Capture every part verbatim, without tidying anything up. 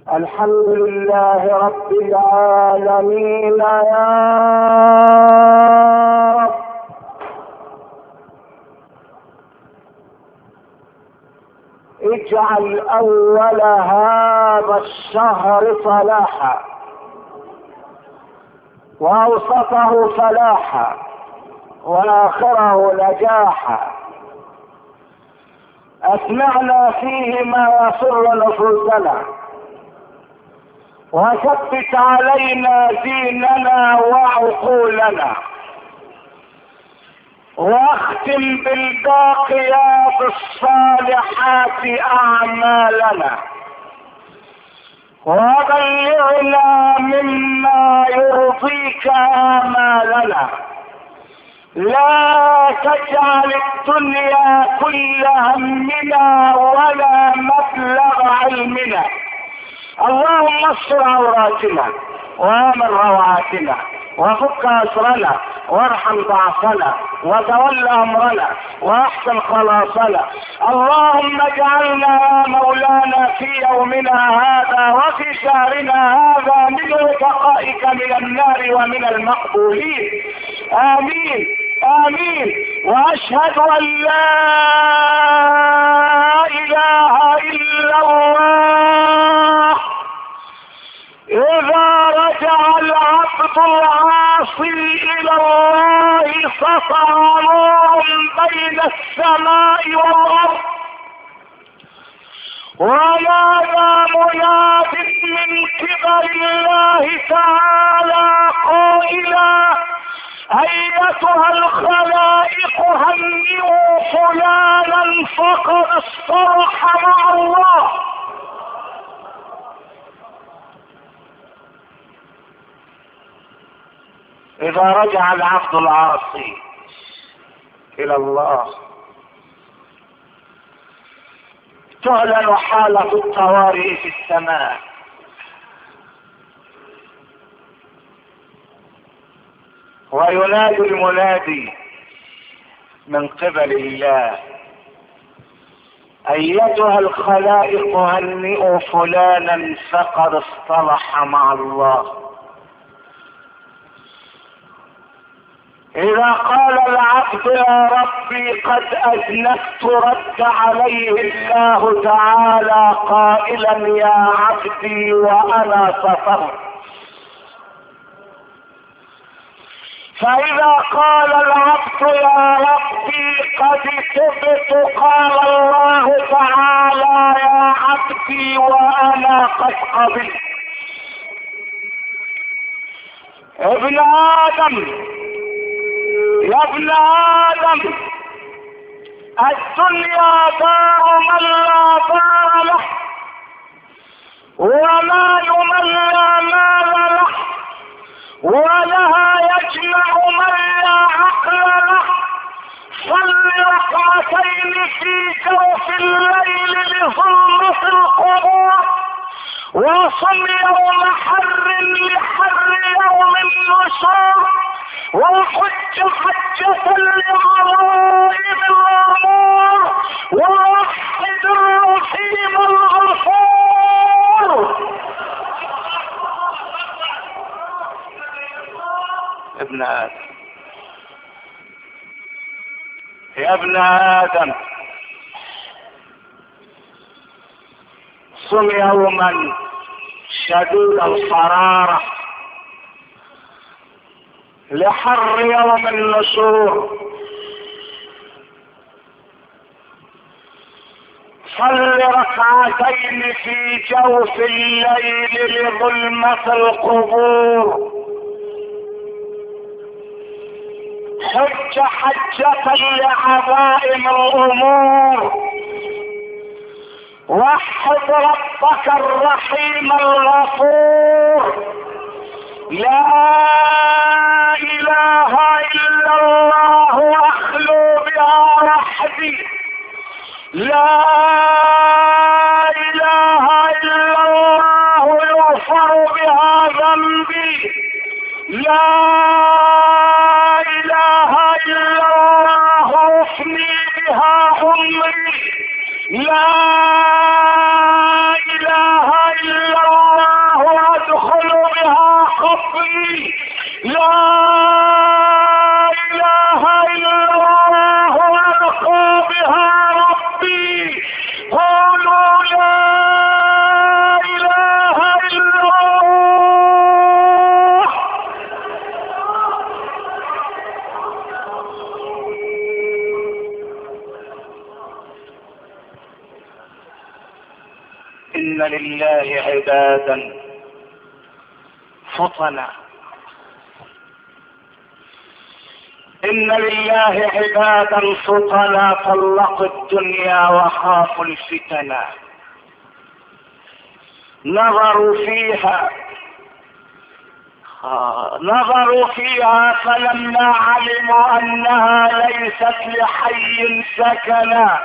الحمد لله رب العالمين يا رب. اجعل اول هذا الشهر صلاحا واوسطه فلاحا واخره نجاحا. اسمعنا فيه ما يسر نفوسنا وثبت علينا ديننا وعقولنا واختم بالباقيات الصالحات اعمالنا وبلغنا مما يرضيك امالنا. لا تجعل الدنيا كل همنا ولا مبلغ علمنا. اللهم استر عوراتنا وامن روعاتنا وفك اسرنا وارحم ضعفنا وتول امرنا واحسن خلاصنا. اللهم اجعلنا يا مولانا في يومنا هذا وفي شهرنا هذا من رفقائك من النار ومن المقبولين. امين امين. واشهد ان لا اله الا الله. اذا رجع العبد العاصي الى الله سطع نور بين السماء والارض ونادى مناد من قبل الله تعالى قائلا: ايتها الخلائق هنئوا فلانا فقد اصطلح مع الله. اذا رجع العبد العاصي الى الله تعلن حالة الطوارئ في السماء وينادي المنادي من قبل الله: ايتها الخلائق هنئوا فلانا فقد اصطلح مع الله. اذا قال العبد يا ربي قد اذنبت رد عليه الله تعالى قائلا: يا عبدي وانا سترت. فاذا قال العبد يا ربي قد تبت قال الله تعالى: يا عبدي وانا قد قبلت. ابن ادم يا ابن ادم، الدنيا دار من لا دار له ومال من لا مال له ولها يجمع من لا عقل له. صل ركعتين في جوف الليل لظلمة القبور وصم يوم حر لحر يوم النشور وحج حجة لغرائب الأمور ووحد الرحيم الغفور. ابن آدم يا ابن آدم، صم يوما شديد الحرارة لحر يوم النشور. صل ركعتين في جوف الليل لظلمة القبور. حج حجة لعظائم الأمور. وحد ربك الرحيم الغفور. لا اله الا الله اخلو بها وحدي. لا اله الا الله يغفر بها ذنبي. لا اله الا الله افني بها عمري. لا اله الا الله ربي لا اله الا الله والقى بها ربي قولوا لا اله الا الله. ان لله عبادا فطنا، إن لله عبادا فطنا طلقوا الدنيا وخافوا الفتنا، نظروا فيها آه نظروا فيها فلما علموا أنها ليست لحي سكنا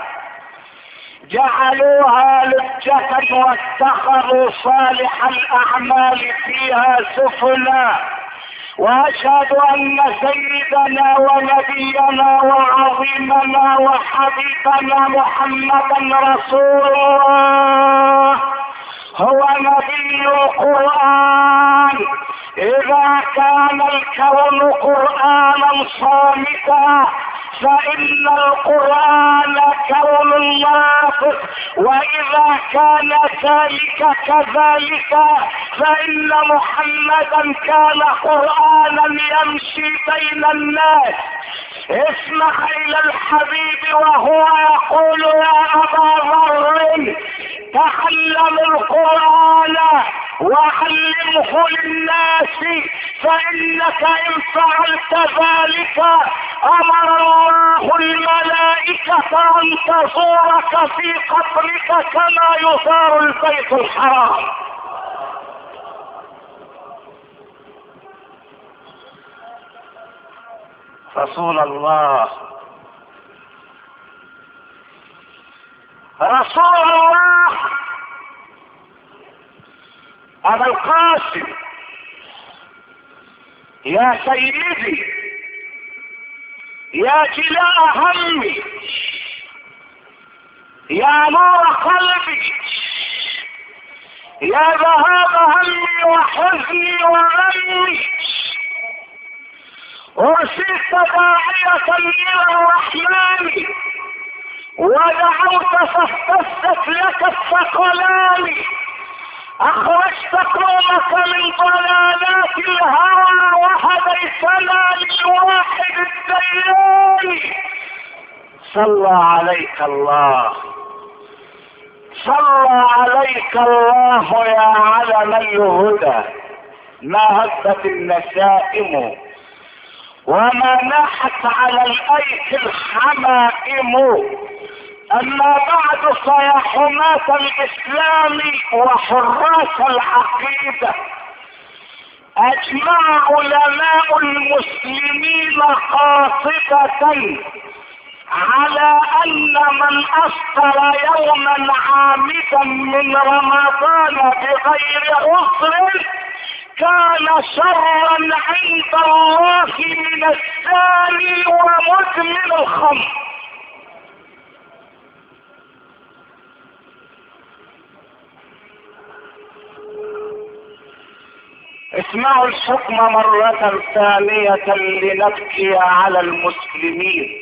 جعلوها لجة واتخذوا صالح الأعمال فيها سفنا. وأشهد أن سيدنا ونبينا وعظيمنا وحبيبنا محمدا رسول الله هو نبي القرآن. إذا كان الكون قرآنا صامتا فإن القرآن كون ناطق، وإذا كان ذلك كذلك فإن محمدا كان قرآنا يمشي بين الناس. اسمع إلى الحبيب وهو يقول يا أبا ذر تعلم القرآن وعلمه للناس، فإنك إن فعلت ذلك أمر الله الملائكة أن تزورك في قبرك كما يزار البيت الحرام. رسول الله رسول الله أبا القاسم يا سيدي يا جلاء همي يا نور قلبي يا ذهاب همي وحزني وغمي، أرسلت داعية إلى الرحمن ودعوت فاهتزت لك الثقلان، أخرجت قومك من ضلالات الهوى وهديتنا للواحد الديان. صلى عليك الله صلى عليك الله يا علم الهدى، ما هبت النسائم وما ناحت على الأيك الحمائم. أما بعد فيا حماة الإسلام وحراس العقيدة، أجمع علماء المسلمين قاطبة على أن من أفطر يوما عامدا من رمضان بغير عذر كان شرا عند الله من الزاني ومدمن الخمر. اسمعوا الحكم مرة ثانية لنبكي على المسلمين.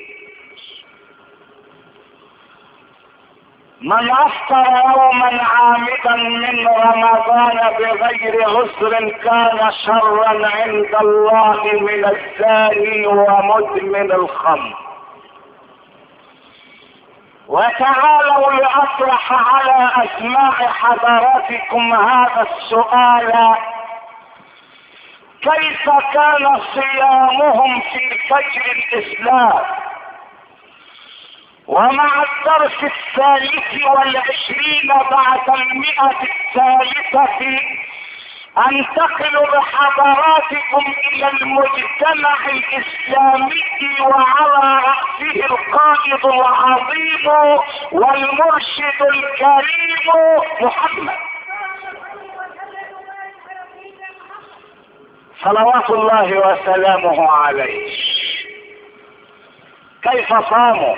من افطر يوما عامدا من رمضان بغير عذر كان شرا عند الله من الزاني ومدمن الخمر. وتعالوا لأطرح على أسماع حضراتكم هذا السؤال: كيف كان صيامهم في فجر الإسلام؟ ومع الدرس الثالث والعشرين بعد المئة الثالثة انتقل بحضراتكم الى المجتمع الاسلامي وعلى رأسه القائد العظيم والمرشد الكريم محمد صلوات الله وسلامه عليه. كيف صاموا؟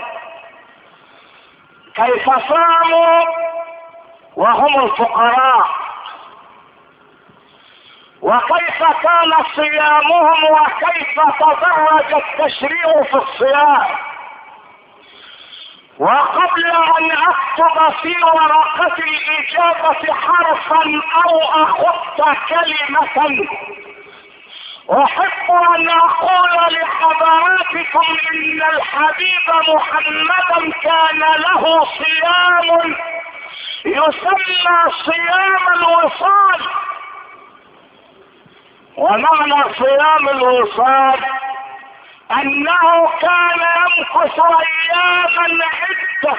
كيف صاموا وهم الفقراء وكيف كان صيامهم وكيف تدرج التشريع في الصيام. وقبل ان اكتب في ورقة الاجابة حرفا او اخط كلمة، احب ان اقول لحضراتكم ان الحبيب محمدا كان له صيام يسمى صيام الوصال. ومعنى صيام الوصال انه كان يمكث اياما عدة،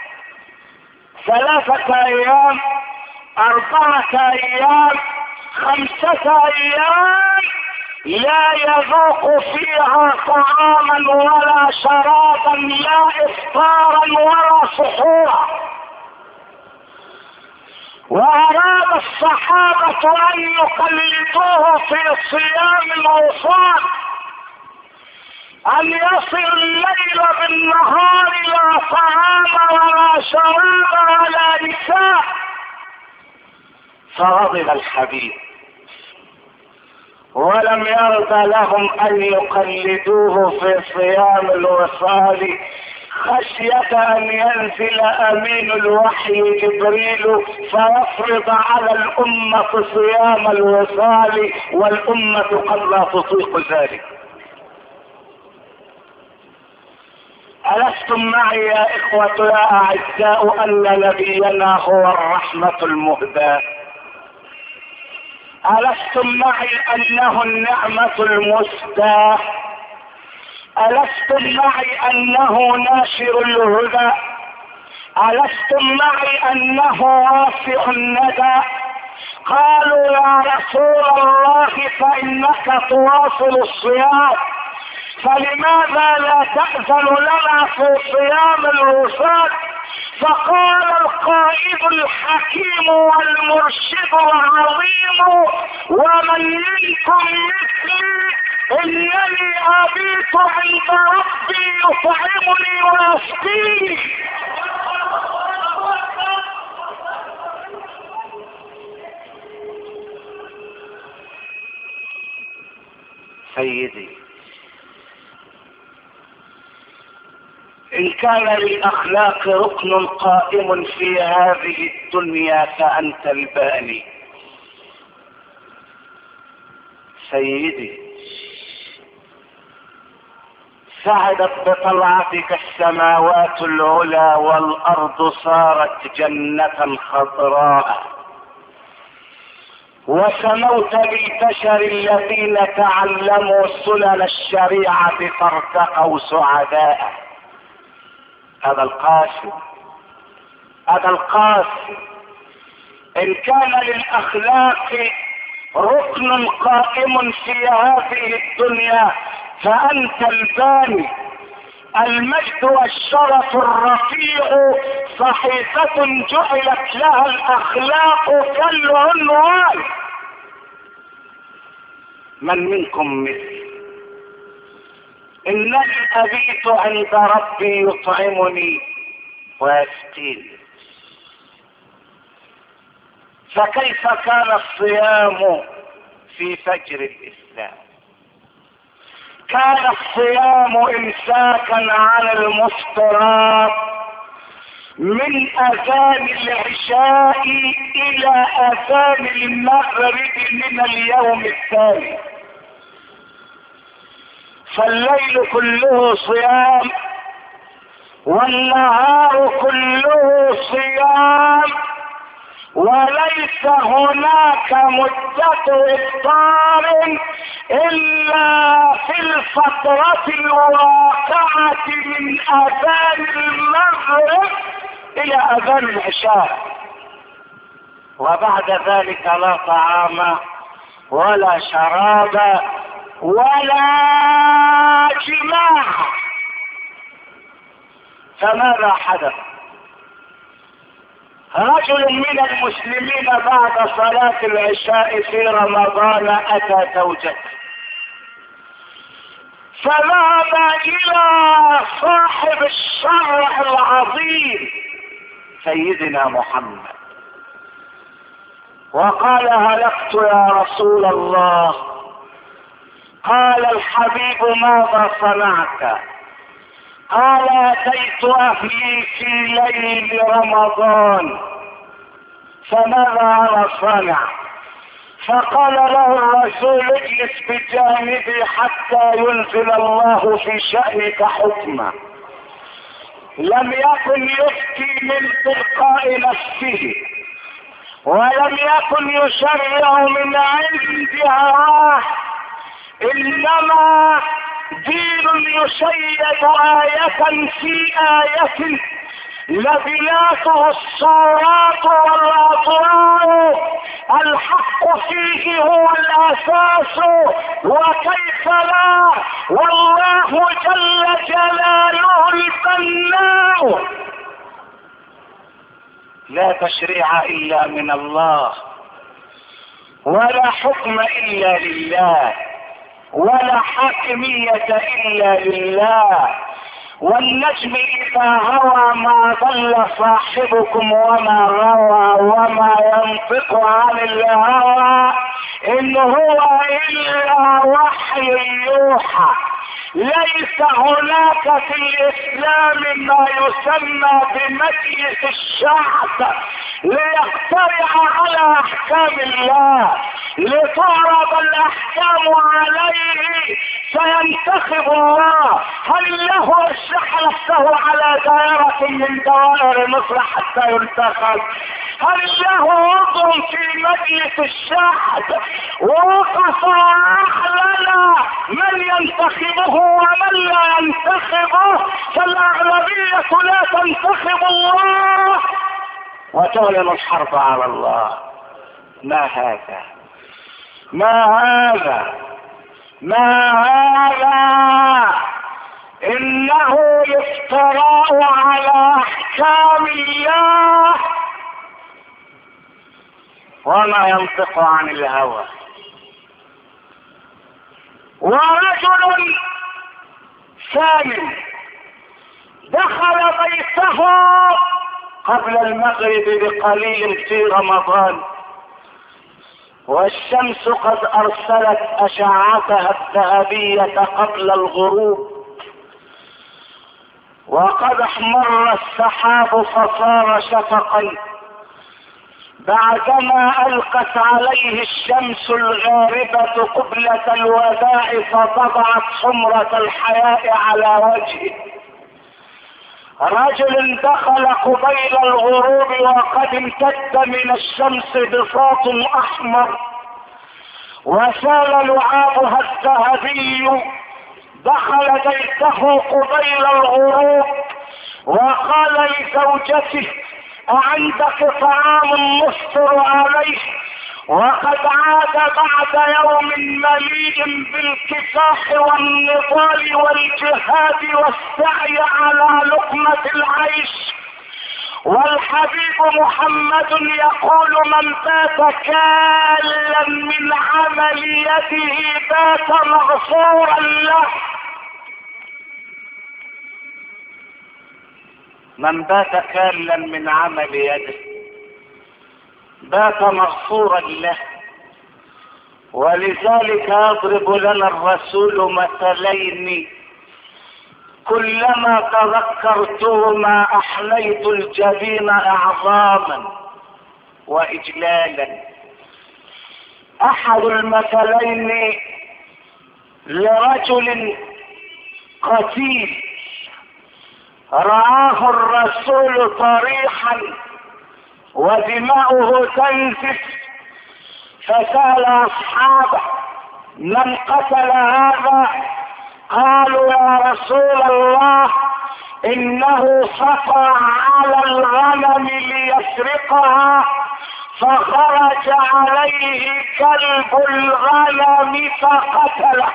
ثلاثة ايام، اربعة ايام، خمسة ايام، لا يذوق فيها طعاما ولا شرابا، لا افطارا ولا سحورا. واراد الصحابة ان يقلدوه في صيام الوصال، ان يصل الليل بالنهار لا طعام ولا شراب ولا نساء. فغضب الحبيب ولم يرضى لهم ان يقلدوه في صيام الوصال، خشية ان ينزل امين الوحي جبريل فيفرض على الامة صيام الوصال، والامة قد لا تطيق ذلك. ألستم معي يا إخوة يا أعزاء أن نبينا هو الرحمة المهداة؟ ألستم معي أنه النعمة المسداة؟ ألستم معي أنه ناشر الهدى؟ ألستم معي أنه واسع الندى؟ قالوا يا رسول الله فإنك تواصل الصيام، فلماذا لا تأذن لنا في صيام الوصال؟ فقال القائد الحكيم والمرشد العظيم: ومن منكم مثلي انني ابيت عند ربي يطعمني ويسقيني. سيدي، إن كان للأخلاق ركن قائم في هذه الدنيا فأنت الباني. سيدي، سعدت بطلعتك السماوات العلى والأرض صارت جنة خضراء، وسموت بالبشر الذين تعلموا سنن الشريعة فارتقوا سعداء. هذا القاسم هذا القاسم إن كان للأخلاق ركن قائم في هذه الدنيا فأنت الباني. المجد والشرف الرفيع صحيفة جعلت لها الأخلاق كالعنوان. من منكم مثل إنني أبيت عند ربي يطعمني ويسقيني. فكيف كان الصيام في فجر الإسلام؟ كان الصيام إمساكا عن المفطرات من أذان العشاء إلى أذان المغرب من اليوم الثاني. فالليل كله صيام والنهار كله صيام، وليس هناك مدة إفطار إلا في الفترة الواقعة من أذان المغرب إلى أذان العشاء، وبعد ذلك لا طعام ولا شراب ولا جماع. فماذا حدث؟ رجل من المسلمين بعد صلاة العشاء في رمضان أتى زوجته، فذهب إلى صاحب الشرع العظيم سيدنا محمد وقال هلكت يا رسول الله. قال الحبيب ماذا صنعت؟ قال اتيت اهلي في ليل رمضان فماذا انا صنع؟ فقال له الرسول اجلس بجانبي حتى ينزل الله في شأنك حكما. لم يكن يفتي من تلقاء نفسه، ولم يكن يشرع من عند هواه، انما دين يشيد آية في آية لبناته الصورات والأضواء، الحق فيه هو الأساس وكيف لا، والله جل جلاله البناء. لا تشريع إلا من الله، ولا حكم إلا لله، ولا حاكمية إلا لله. والنجم إذا هوى ما ضل صاحبكم وما روى، وما ينطق عن الهوى إن هو إلا وحي يوحى. ليس هناك في الإسلام ما يسمى بمجلس الشعب ليقترع على أحكام الله، لتعرض الأحكام عليه فينتخب الله. هل له الشح نفسه على دائرة من دوائر مصر حتى ينتخب؟ هل له عضو في مجلس الشعب ووقف وأحلل من ينتخبه ومن لا ينتخبه؟ فالأغلبية لا تنتخب الله وتعلن الحرب على الله. ما هذا؟ ما هذا؟ ما هذا؟ إنه الافتراء على أحكام الله، وما ينطق عن الهوى. ورجل ثاني دخل بيته قبل المغرب بقليل في رمضان، والشمس قد أرسلت أشعتها الذهبية قبل الغروب، وقد احمر السحاب فصار شفقا، بعدما ألقت عليه الشمس الغاربة قبلة الوداع فطبعت حمرة الحياء على وجهه. رجل دخل قبيل الغروب وقد امتد من الشمس بساط أحمر وسال لعابها الذهبي، دخل بيته قبيل الغروب وقال لزوجته أعندك طعام نفطر عليه؟ وقد عاد بعد يوم مليء بالكفاح والنضال والجهاد والسعي على لقمة العيش. والحبيب محمد يقول من بات كالا من عمل يده بات مغفورا له. من بات كالا من عمل يده بات مغفورا له. ولذلك يضرب لنا الرسول مثلين كلما تذكرتهما احليت الجبين اعظاما واجلالا. احد المثلين لرجل قتيل رآه الرسول طريحا ودماؤه تنزف، فسأل اصحابه من قتل هذا؟ قالوا يا رسول الله انه سطع على الغنم ليسرقها فخرج عليه كلب الغنم فقتله.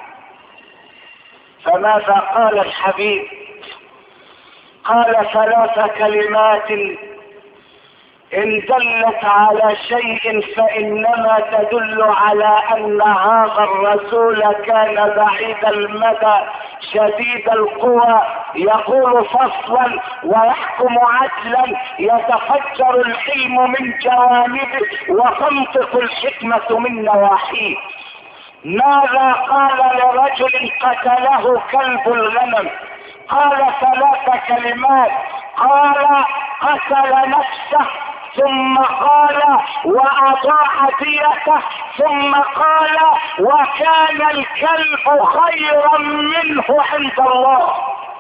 فماذا قال الحبيب؟ قال ثلاث كلمات إن دلت على شيء فإنما تدل على أن هذا الرسول كان بعيد المدى شديد القوى يقول فصلا ويحكم عدلا، يتفجر الحلم من جوانبه وتنطق الحكمة من نواحيه. ماذا قال لرجل قتله كلب الغنم؟ قال ثلاث كلمات، قال قتل نفسه، ثم قال واضاع ديته، ثم قال وكان الكلب خيرا منه عند الله.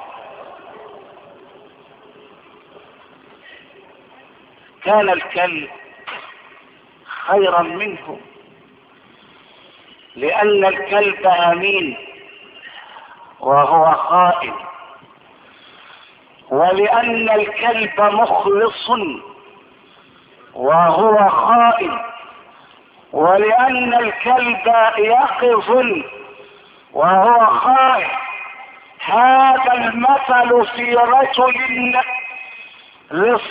كان الكلب خيرا منه لأن الكلب أمين وهو خائن، ولأن الكلب مخلص وهو خائن، ولأن الكلب يقظ وهو خائن. هذا المثل في رجل لص.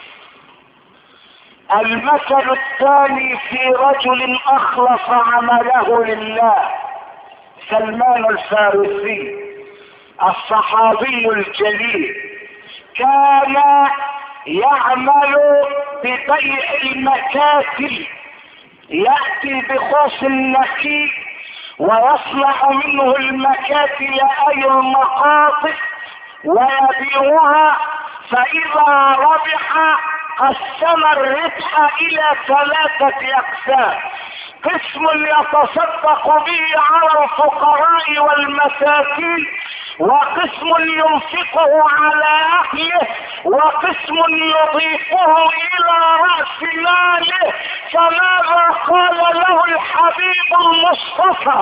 المثل الثاني في رجل أخلص عمله لله، سلمان الفارسي الصحابي الجليل، كان يعمل ببيع المكاتل، يأتي بخوص النخيل ويصنع منه المكاتل أي المقاطع ويبيعها، فإذا ربح قسم الربح إلى ثلاثة أقسام: قسم يتصدق به على الفقراء والمساكين، وقسم ينفقه على أهله، وقسم يضيفه إلى رأس ماله. فماذا قال له الحبيب المصطفى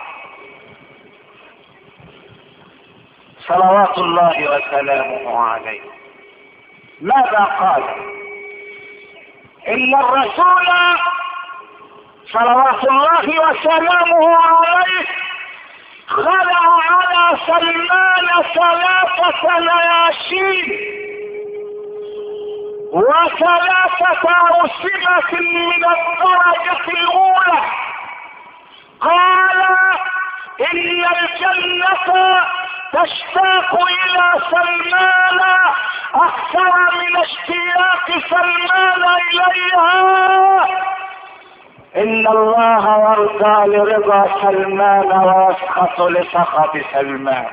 صلوات الله وسلامه عليه؟ ماذا قال؟ إن الرسول صلوات الله وسلامه عليه خلع على سلمان ثلاثة نياشين وثلاثة أوسمة من الدرجة الأولى. قال إن الجنة تشتاق إلى سلمان أكثر من اشتياق سلمان إليها. إن الله يرضى لرضا سلمان ويسخط لسخط سلمان.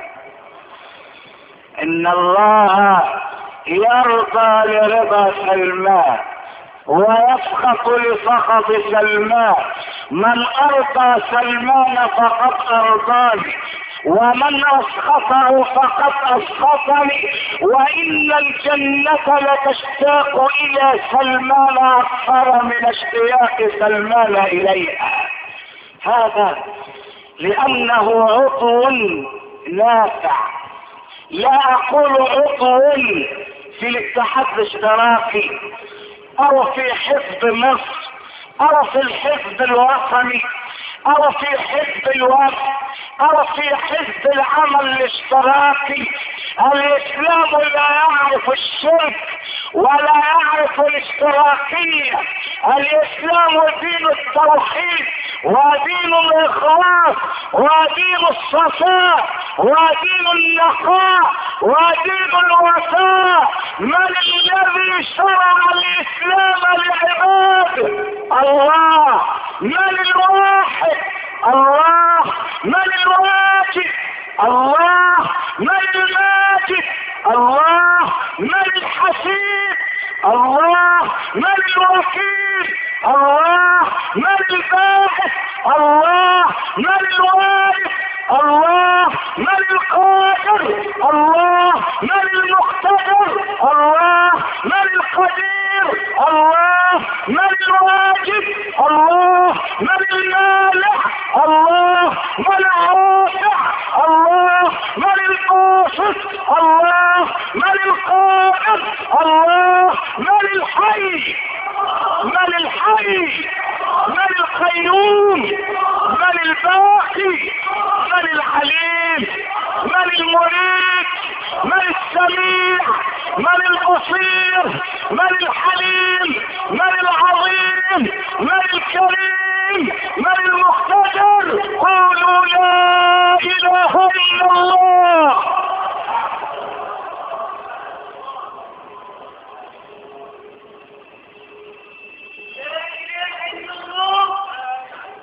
إن الله يرضى لرضا سلمان ويسخط لسخط سلمان. من أرضى سلمان فقد أرضاني، ومن أسخطه فقد أسخطني، وإن الجنة لتشتاق إلى سلمان أكثر من اشتياق سلمان إليها. هذا لأنه عضو نافع. لا أقول عضو في الاتحاد الاشتراكي أو في حزب مصر أو في الحزب الوطني أو في حزب الوفد أو في حزب العمل الاشتراكي. الإسلام لا يعرف الشرك ولا يعرف الاشتراكية. الإسلام دين التوحيد ودين الإخلاص ودين الصفاء ودين النقاء ودين الوفاء. من الذي شرع الإسلام لعباده؟ الله. من الواحد؟ الله. من الواجب؟ الله. من الماجد؟ الله. من الحسيب؟ الله. من الوكيل؟ الله. من الباعث؟ الله. من الوارث؟ الله. من القادر؟ الله. من المقتدر؟ الله. من القدير؟ الله. من الواجب؟ الله. من المالح؟ الله. من الرافع؟ الله. من القاسط؟ الله. من القائد؟ الله. من الحي؟ من الحي؟ من القيوم؟ من الباقي؟ من العليم؟ من المريد؟ من السميع؟ من البصير؟ من الحليم؟ من العظيم؟ من الكريم؟ من المقتدر؟ قولوا لا إله إلا الله.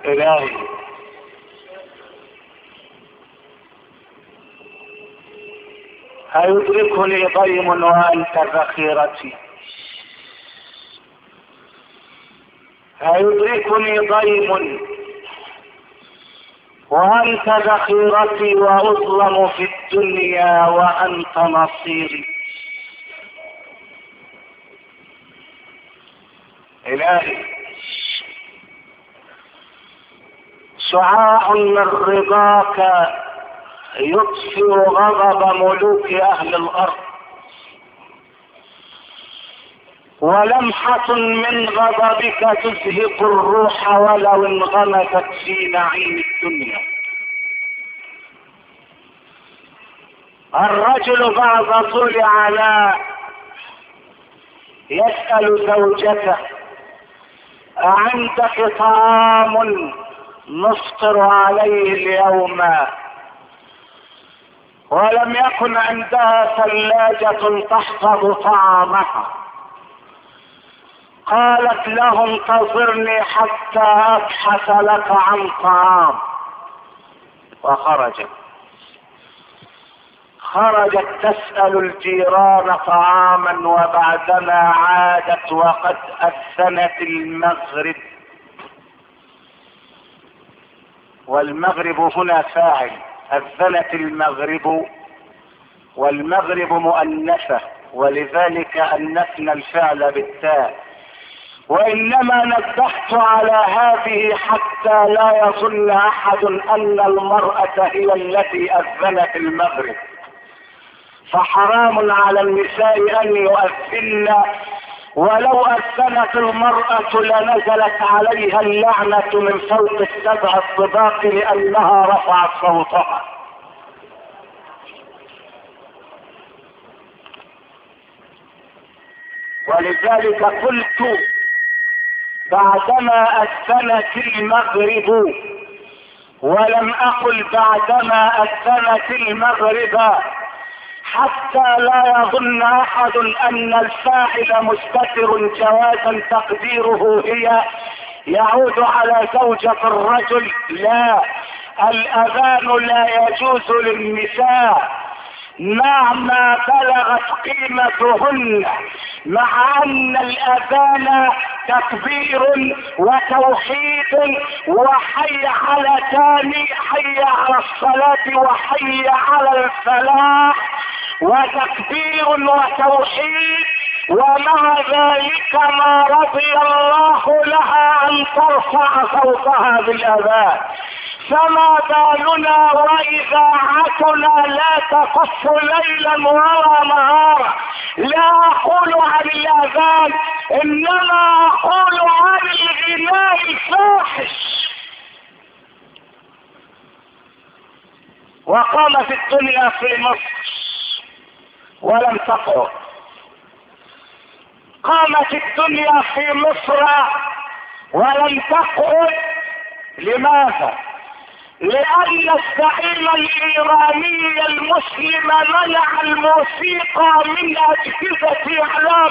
إلهي هيدركني ضيم وأنت ذخيرتي، هيدركني ضيم وأنت ذخيرتي، وأظلم في الدنيا وأنت نصيري. إلهي شعاع من رضاك يطفئ غضب ملوك أهل الأرض، ولمحة من غضبك تزهق الروح ولو انغمست في نعيم الدنيا. الرجل بعد طول عناء يسأل زوجته: أعندك طعام نفطر عليه اليوم؟ ولم يكن عندها ثلاجة تحفظ طعامها. قالت له: انتظرني حتى أبحث لك عن طعام. وخرجت خرجت تسأل الجيران طعاما، وبعدما عادت وقد أذنت المغرب. والمغرب هنا فاعل، أذنت المغرب، والمغرب مؤنثة، ولذلك أنثنا الفعل بالتاء. وإنما نبهت على هذه حتى لا يظن أحد أن المرأة هي التي أذنت المغرب، فحرام على النساء أن يؤذن، ولو أذنت المرأة لنزلت عليها اللعنة من فوق السبع الطباق لأنها رفعت صوتها. ولذلك قلت: بعدما أذنت المغرب، ولم أقل بعدما أذنت المغرب، حتى لا يظن أحد أن الفاعل مستتر جوازا تقديره هي يعود على زوجة الرجل. لا، الأذان لا يجوز للنساء مهما بلغت قيمتهن، مع أن الأذان تكبير وتوحيد وحي على ثاني، حي على الصلاة وحي على الفلاح، وتكبير وتوحيد، ومع ذلك ما رضي الله لها أن ترفع صوتها بالأذان. فما بالنا وإذاعتنا لا تقص ليلا ولا نهارا. لا أقول عن الأذان، إنما أقول عن الغناء الفاحش. وقامت الدنيا في مصر ولم تقعد، قامت الدنيا في مصر ولم تقعد. لماذا؟ لأن الزعيم الإيراني المسلم منع الموسيقى من أجهزة إعلام.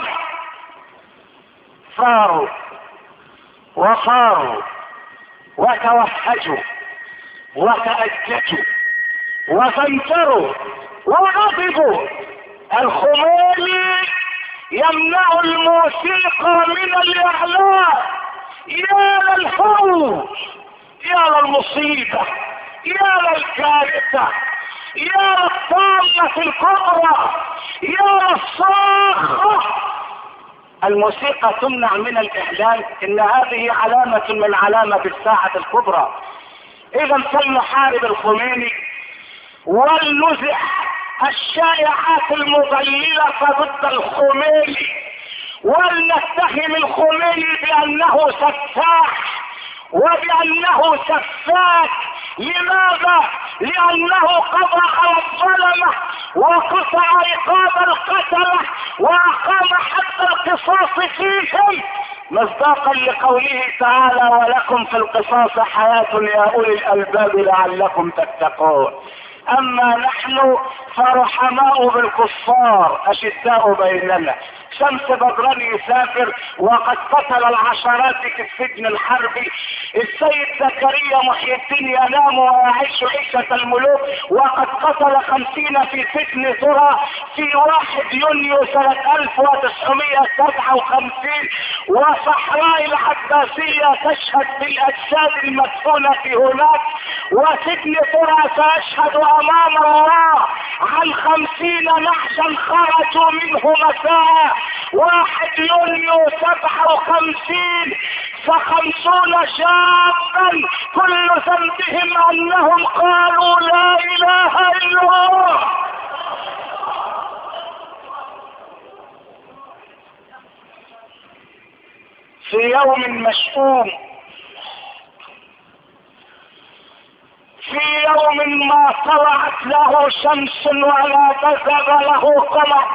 صاروا وصاروا وتوهجوا وتأججوا وفنجروا وغضبوا. الخميني يمنع الموسيقى من الإعلام. يا للفوز، يا للمصيبة، يا للكارثة، يا للطامة الكبرى، يا للصاخة. الموسيقى تمنع من الإعلان، إن هذه علامة من علامة الساعة الكبرى. إذا فلنحارب الخميني ولنزح الشائعات المضللة ضد الخميني، ولنتهم الخميني بأنه سفاح وبأنه سفاك. لماذا؟ لأنه قضى على الظلمة وقطع رقاب القتلة وأقام حتى القصاص فيهم، مصداقا لقوله تعالى: ولكم في القصاص حياة يا أولي الألباب لعلكم تتقون. أما نحن فرحماء بالكفار أشداء بيننا، شمس بدران يسافر وقد قتل العشرات في السجن الحربي. السيد زكريا محي الدين ينام ويعيش عيشة الملوك وقد قتل خمسين في سجن ذرة في واحد يونيو سنة ألف وتسعمائة وسبعة وخمسين. وصحراء العباسية تشهد بالاجساد المدفونة هناك، وسجن ذرة سيشهد امام الله عن خمسين نعشا خرجوا منه مساء واحد يونيو سبعة وخمسين، فخمسون شابا كل ذنبهم انهم قالوا لا اله الا الله. في يوم مشؤوم، في يوم ما طلعت له شمس ولا كذب له قمر،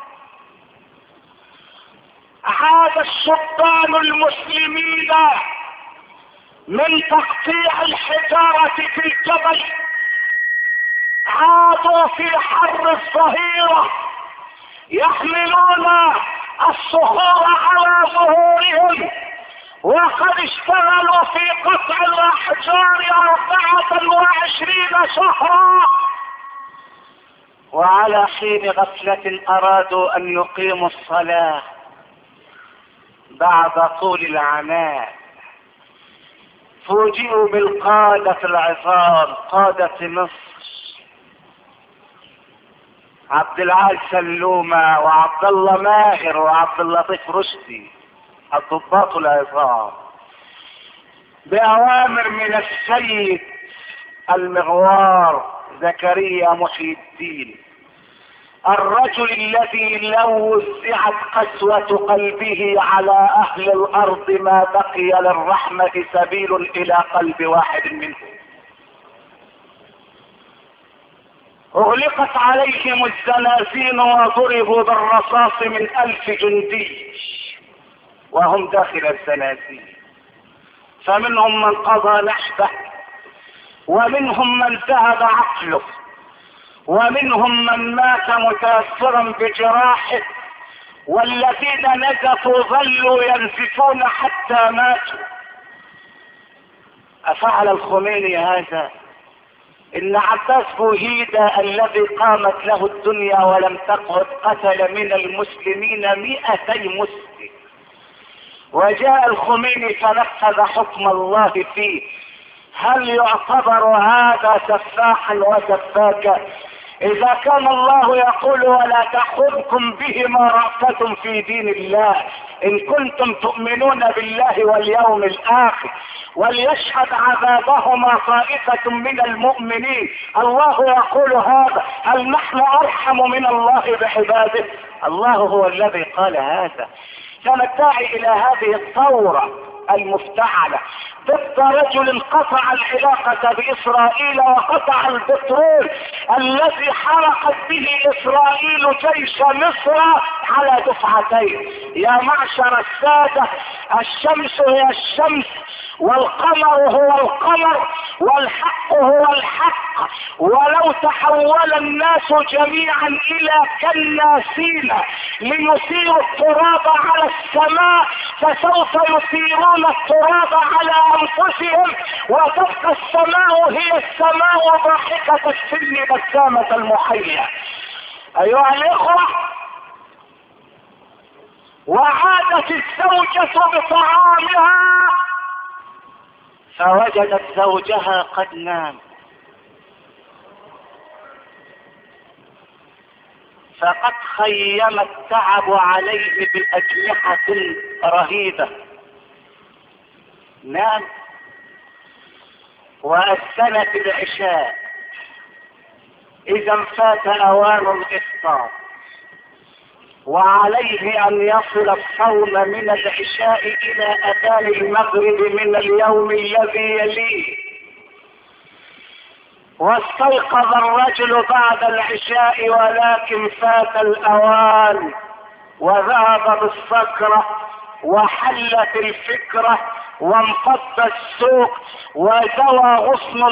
عاد الشبان المسلمين من تقطيع الحجارة في الجبل، عادوا في حر الظهيرة يحملون الصخور على ظهورهم، وقد اشتغلوا في قطع الاحجار اربعة وعشرين شهرا، وعلى حين غفلة ارادوا ان يقيموا الصلاة بعد طول العناء، فوجئوا بالقادة العظام، قادة مصر عبد العال سلومة وعبد الله ماهر وعبد اللطيف رشدي، الضباط العظام، بأوامر من السيد المغوار زكريا محي الدين، الرجل الذي لو وزعت قسوة قلبه على أهل الأرض ما بقي للرحمة سبيل إلى قلب واحد منهم. اغلقت عليهم الزنازين وضربوا بالرصاص من ألف جندي وهم داخل الزنازين، فمنهم من قضى نحبه، ومنهم من ذهب عقله، ومنهم من مات متاثرا بجراحه، والذين نزفوا ظلوا ينزفون حتى ماتوا. أفعل الخميني هذا؟ إن عباس بوهيدة الذي قامت له الدنيا ولم تقعد قتل من المسلمين مئتي مسلم، وجاء الخميني فنفذ حكم الله فيه. هل يعتبر هذا سفاحا وسفاكا؟ إذا كان الله يقول ولا تأخذكم بهما رأفة في دين الله إن كنتم تؤمنون بالله واليوم الآخر، وليشهد عذابهما طائفة من المؤمنين، الله يقول هذا، هل نحن أرحم من الله بعباده؟ الله هو الذي قال هذا. كان الداعي إلى هذه الثورة المفتعلة ضد رجل قطع العلاقة بإسرائيل وقطع البترول الذي حرقت به إسرائيل جيش مصر على دفعتين. يا معشر السادة، الشمس هي الشمس، والقمر هو القمر، والحق هو الحق. ولو تحول الناس جميعا الى كالناسين ليثيروا التراب على السماء فسوف يثيرون التراب على انفسهم، وتبقى السماء هي السماء ضاحكة السن بسامة المحيا. ايها الاخوة، وعادت الزوجة بطعامها فوجدت زوجها قد نام، فقد خيم التعب عليه بأجنحة رهيبة. نام وأذنت العشاء، إذا فات أوان الإفطار، وعليه أن يصل الصوم من العشاء إلى أذان المغرب من اليوم الذي يليه. واستيقظ الرجل بعد العشاء ولكن فات الأوان، وذهب بالسكرة وحلت الفكرة وانفض السوق وزوى غصن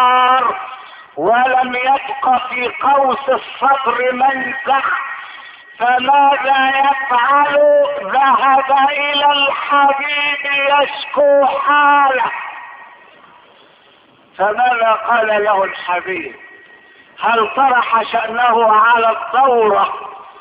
الإفطار، ولم يبق في قوس الصدر منزع، فماذا يفعل؟ ذهب الى الحبيب يشكو حاله. فماذا قال له الحبيب؟ هل طرح شأنه على الدورة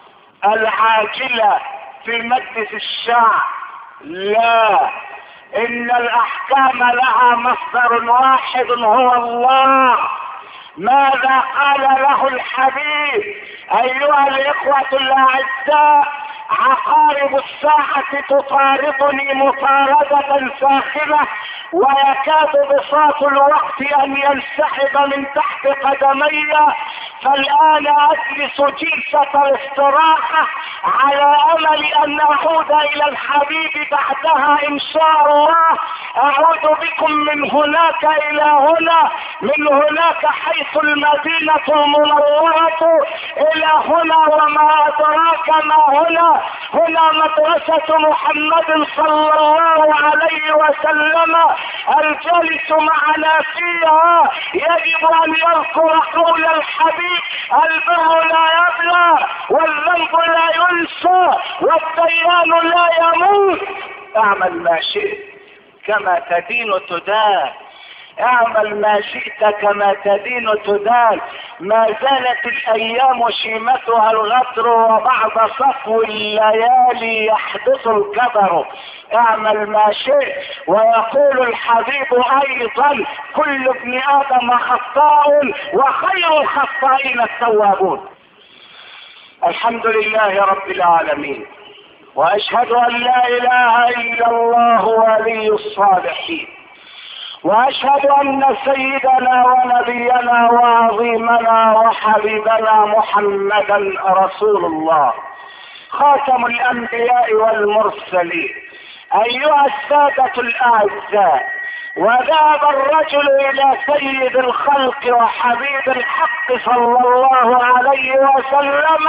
العاجلة في مجلس الشعب؟ لا، ان الاحكام لها مصدر واحد هو الله. ماذا قال له الحبيب؟ ايها الاخوة الاعزاء، عقارب الساعة تطاردني مطاردة ساخنة، ويكاد بساط الوقت ان ينسحب من تحت قدمي، فالان اجلس جلسة الاستراحة على امل ان اعود الى الحبيب بعدها ان شاء الله. اعود بكم من هناك الى هنا، من هناك حيث المدينة المنورة الى هنا، وما ادراك ما هنا. هنا مدرسة محمد صلى الله عليه وسلم، الجالس معنا فيها يجب ان يذكر قول الحبيب: البر لا يبلى، والذنب لا ينسى، والديان لا يموت. اعمل ما شئت كما تدين تدان، اعمل ما شئت كما تدين تدان. ما زالت الايام شيمتها الغدر، وبعد صفو الليالي يحدث الكدر. اعمل ما شئت. ويقول الحبيب ايضا: كل ابن ادم خطاء، وخير الخطائين التوابون. الحمد لله رب العالمين، واشهد ان لا اله الا الله ولي الصالحين، واشهد ان سيدنا ونبينا وعظيمنا وحبيبنا محمدا رسول الله، خاتم الانبياء والمرسلين. ايها السادة الاعزاء، وذهب الرجل الى سيد الخلق وحبيب الحق صلى الله عليه وسلم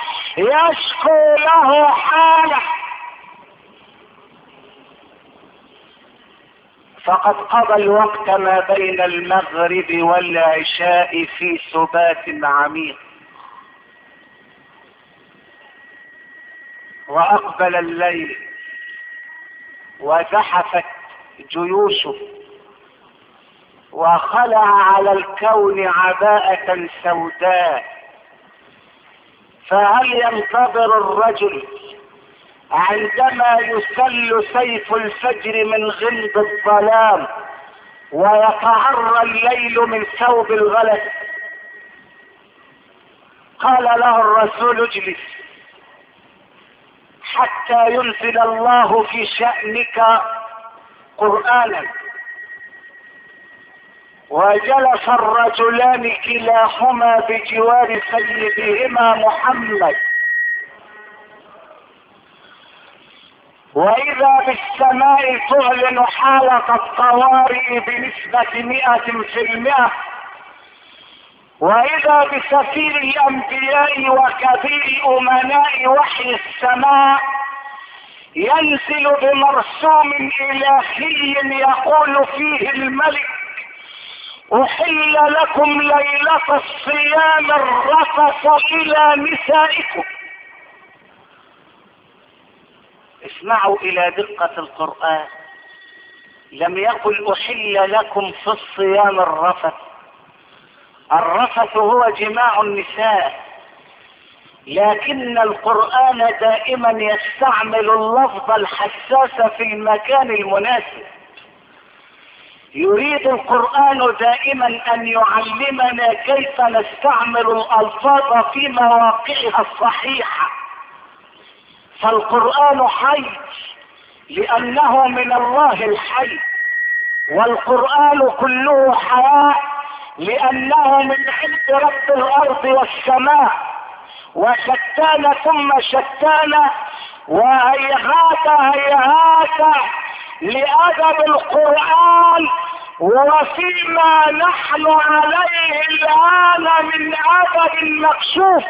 يشكو له حاله، فقد قضى الوقت ما بين المغرب والعشاء في سبات عميق، واقبل الليل وزحفت جيوشه، وخلع على الكون عباءة سوداء. فهل ينتظر الرجل عندما يسل سيف الفجر من غمد الظلام ويتعرى الليل من ثوب الغلس؟ قال له الرسول: اجلس حتى ينزل الله في شأنك قرآنا. وجلس الرجلان كلاهما بجوار سيدهما محمد، واذا بالسماء تعلن حالة الطوارئ بنسبة مئة في المئة، واذا بسفير الانبياء وكبير امناء وحي السماء ينزل بمرسوم الهي يقول فيه الملك: احل لكم ليلة الصيام الرفث الى نسائكم. اسمعوا الى دقة القرآن، لم يقل احل لكم في الصيام الرفث. الرفث هو جماع النساء، لكن القرآن دائما يستعمل اللفظ الحساس في المكان المناسب. يريد القرآن دائما ان يعلمنا كيف نستعمل الالفاظ في مواقعها الصحيحة. فالقرآن حي لانه من الله الحي، والقرآن كله حياة لانه من عند رب الارض والسماء، وشتان ثم شتان، وهيهات هيهات لأدب القرآن وفيما نحن عليه الآن من أدب مكشوف.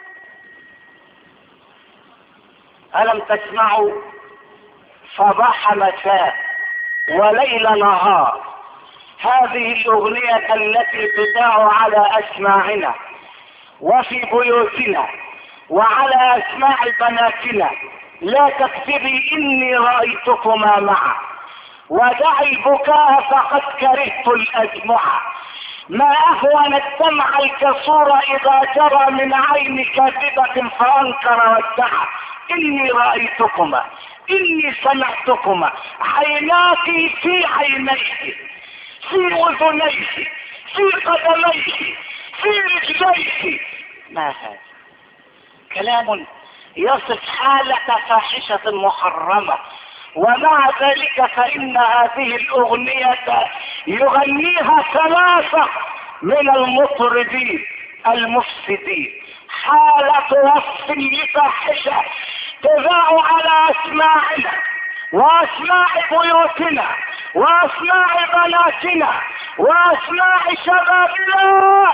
ألم تسمعوا؟ صباح مساء وليل نهار، هذه الأغنية التي تذاع على أسماعنا وفي بيوتنا وعلى اسماع بناتنا. لا تكتبي اني رأيتكما معا، ودعي البكاء فقد كرهت الادمع. ما اهون الدمع الكسور اذا جرى من عين كاذبة فانكر وادعى. اني رأيتكما، اني سمعتكما، عيناك في عينيك، في اذنيك، في قدميك، في رجليك. ما هذا؟ كلام يصف حالة فاحشة محرمة. ومع ذلك فإن هذه الأغنية يغنيها ثلاثة من المطربين المفسدين. حالة وصف لفاحشة تذاع على أسماعنا وأسماع بيوتنا وأسماع بناتنا وأسماع شبابنا،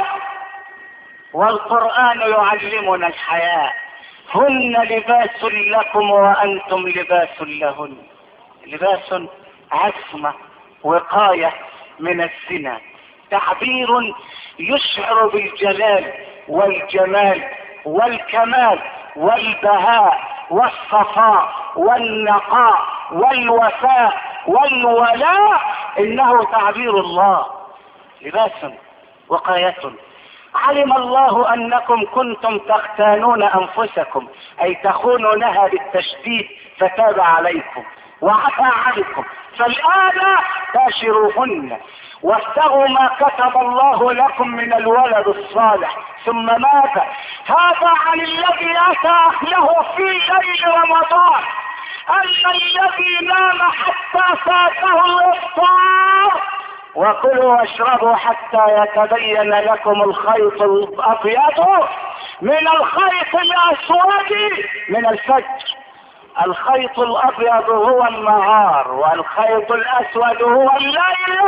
والقرآن يعلمنا الحياة. هن لباس لكم وأنتم لباس لهن. لباس عصمة، وقاية من الزنا، تعبير يشعر بالجلال والجمال والكمال والبهاء والصفاء والنقاء والوفاء والولاء. إنه تعبير الله، لباس وقاية. علم الله انكم كنتم تختانون انفسكم، اي تخونونها بالتشديد، فتاب عليكم وعفى عنكم، فالآن باشروهن وابتغوا ما كتب الله لكم من الولد الصالح. ثم ماذا؟ هذا عن الذي اتى اهله في ليل رمضان، اما الذي نام حتى فاته الافطار. وكلوا واشربوا حتى يتبين لكم الخيط الابيض من الخيط الاسود من الفجر. الخيط الابيض هو النهار، والخيط الاسود هو الليل،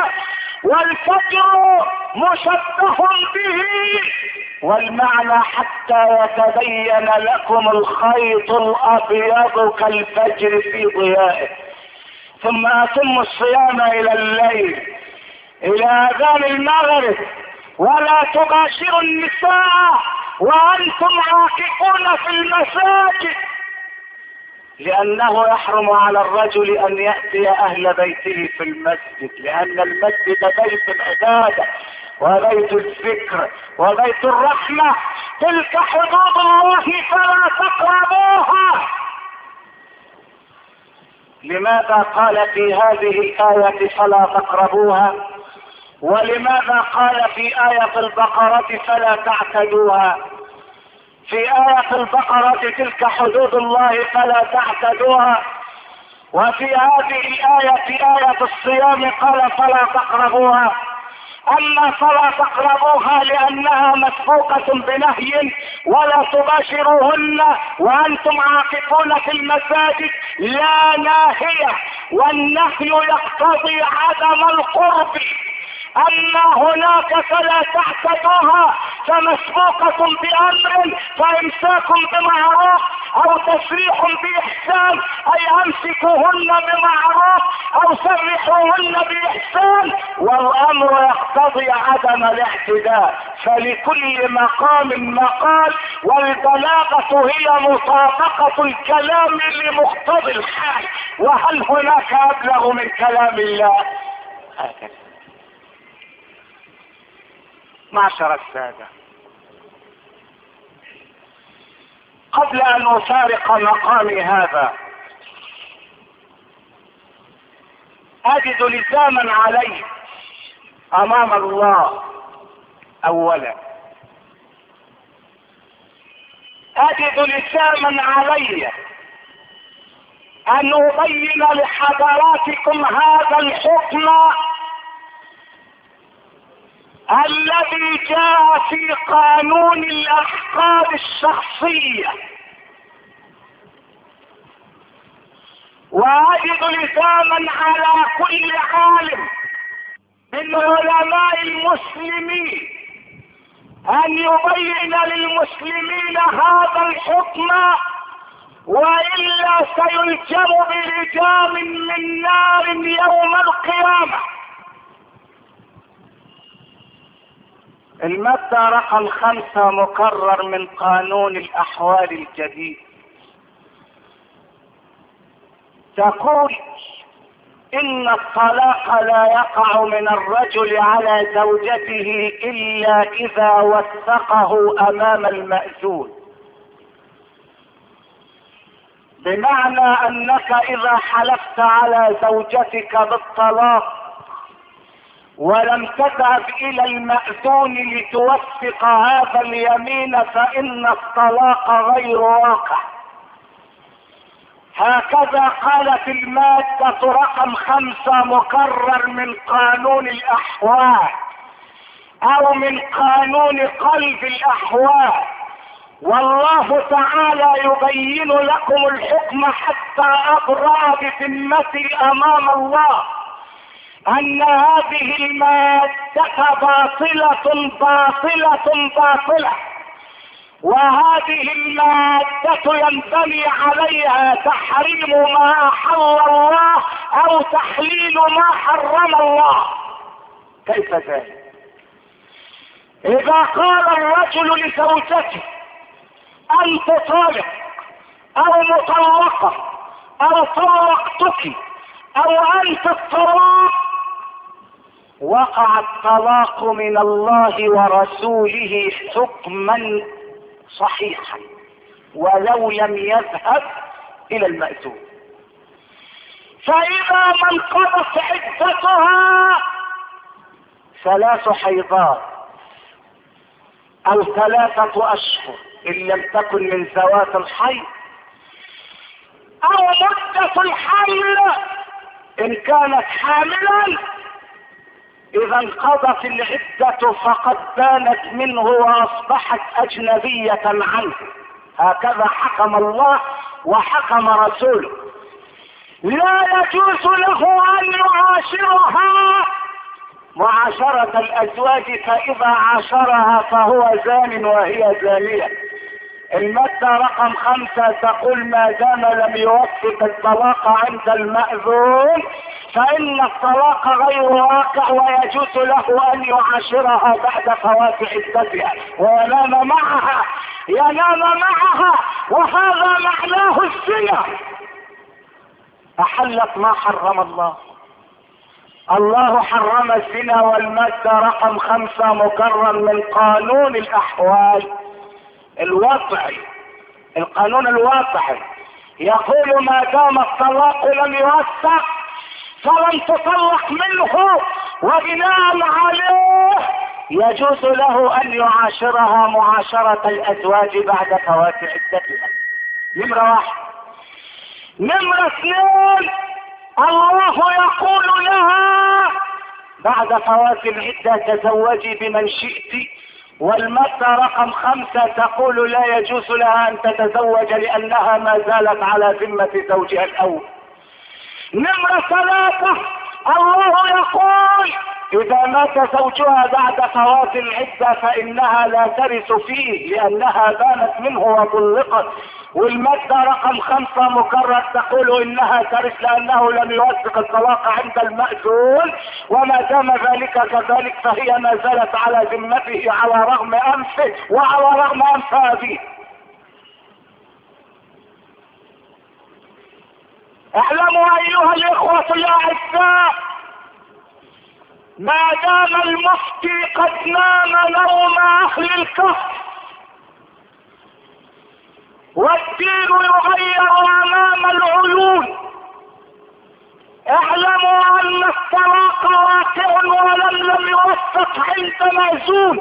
والفجر مشبه به. والمعنى حتى يتبين لكم الخيط الابيض كالفجر في ضيائه. ثم اتموا الصيام الى الليل، الى اذان المغرب، ولا تباشروا النساء وانتم عاكفون في المساجد، لانه يحرم على الرجل ان يأتي اهل بيته في المسجد، لان المسجد بيت العبادة وبيت الذكر وبيت الرحمة. تلك حدود الله فلا تقربوها. لماذا قال في هذه الآية فلا تقربوها؟ ولماذا قال في آية البقرة فلا تعتدوها؟ في آية البقرة تلك حدود الله فلا تعتدوها، وفي هذه الآية آية الصيام قال فلا تقربوها. أما فلا تقربوها لأنها مسبوقة بنهي ولا تباشروهن وأنتم عاكفون في المساجد، لا ناهية، والنهي يقتضي عدم القرب. أما هناك فلا تعتدوها فمسبوقة بأمر، فإمساك بمعروف أو تسريح بإحسان، أي أمسكوهن بمعروف أو سرحوهن بإحسان، والأمر يقتضي عدم الاعتداء. فلكل مقام مقال، والبلاغة هي مطابقة الكلام لمقتضي الحال. وهل هناك أبلغ من كلام الله؟ هكذا. معشر السادة، قبل ان افارق مقامي هذا اجد لزاما علي امام الله. اولا اجد لزاما علي ان ابين لحضراتكم هذا الحكم الذي جاء في قانون الاحكام الشخصية، واجد لزاما على كل عالم من علماء المسلمين ان يبين للمسلمين هذا الحكم، والا سيلجم بلجام من نار يوم القيامة. المادة رقم خمسة مكرر من قانون الأحوال الجديد، تقول إن الطلاق لا يقع من الرجل على زوجته إلا إذا وثقه أمام المأذون، بمعنى أنك إذا حلفت على زوجتك بالطلاق ولم تذهب إلى المأذون لتوثق هذا اليمين فإن الطلاق غير واقع. هكذا قالت المادة رقم خمسة مكرر من قانون الأحوال أو من قانون قلب الأحوال. والله تعالى يبين لكم الحكم حتى أبرأ بذمتي أمام الله أن هذه المادة باطلة باطلة باطلة، وهذه المادة ينبني عليها تحريم ما أحل الله أو تحليل ما حرم الله. كيف ذلك؟ إذا قال الرجل لزوجته أنت طالق أو مطلقة أو طلقتك أو أنت الطلاق، وقع الطلاق من الله ورسوله حكما صحيحا ولو لم يذهب إلى المأذون. فإذا ما انقضت عدتها ثلاث حيضات أو ثلاثة أشهر إن لم تكن من ذوات الحيض، أو مدة الحمل إن كانت حاملا، إذا انقضت العدة فقد بانت منه وأصبحت أجنبية عنه. هكذا حكم الله وحكم رسوله. لا يجوز له أن يعاشرها معاشرة الأزواج، فإذا عاشرها فهو زان وهي زانية. المادة رقم خمسة تقول ما دام لم يوثق الطلاق عند المأذون فإن الطلاق غير واقع، ويجوز له أن يعاشرها بعد فوات عدتها وينام معها ينام معها وهذا معناه الزنا. أحلت ما حرم الله. الله حرم الزنا. والمادة رقم خمسة مكرر من قانون الأحوال الوضعي، القانون الواقعي يقول ما دام الطلاق لم يوثق فلن تطلق منه، وبناء عليه يجوز له أن يعاشرها معاشرة الأزواج بعد فوات عدتها. نمرة واحد. نمرة اثنين، الله يقول لها بعد فوات العدة تزوجي بمن شئت. والمادة رقم خمسة تقول لا يجوز لها أن تتزوج لأنها ما زالت على ذمة زوجها الأول. نمرة ثلاثة، الله يقول إذا مات زوجها بعد فوات العدة فإنها لا ترث فيه لأنها بانت منه وطلقت. والمادة رقم خمسة مكرر تقول إنها ترث لأنه لم يوثق الطلاق عند المأذون، وما دام ذلك كذلك فهي ما زالت على ذمته على رغم أنفه وعلى رغم أنف أبيه. اعلموا أيها الإخوة الأعزاء ما دام المفتي قد نام نوم أهل الكهف والدين يغير أمام العيون، اعلموا أن الطلاق واقع ولم لم يوثق عند مأذون.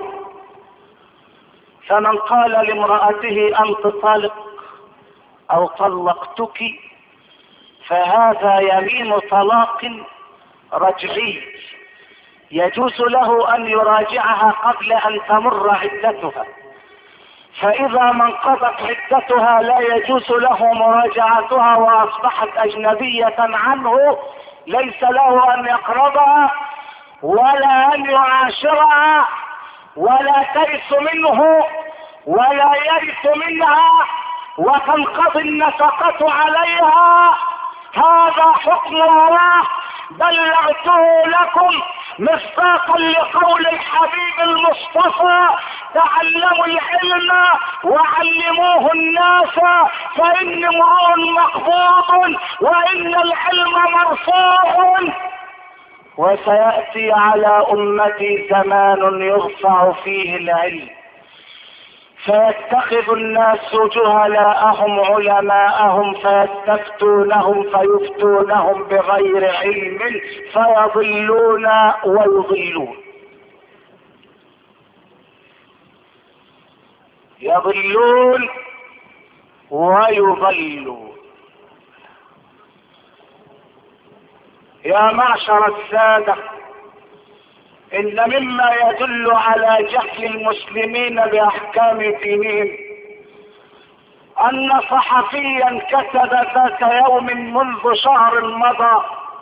فمن قال لامرأته أنت طالق أو طلقتك فهذا يمين طلاق رجعي، يجوز له أن يراجعها قبل أن تمر عدتها. فإذا ما انقضت عدتها لا يجوز له مراجعتها وأصبحت أجنبية عنه، ليس له أن يقربها ولا أن يعاشرها ولا ترث منه ولا يرث منها وتنقضي النفقة عليها. هذا حكم الله بلغته لكم مصداقا لقول الحبيب المصطفى: تعلموا العلم وعلموه الناس فإن امرؤ مقبوض وإن العلم مرفوع. وسيأتي على أمتي زمان يرفع فيه العلم فيتخذ الناس جهلاءهم علماءهم فيستفتونهم فيفتونهم بغير علم فيضلون ويضلون يضلون ويضلون. يا معشر السادة، إن مما يدل على جهل المسلمين بأحكام دينهم أن صحفيا كتب ذات يوم منذ شهر مضى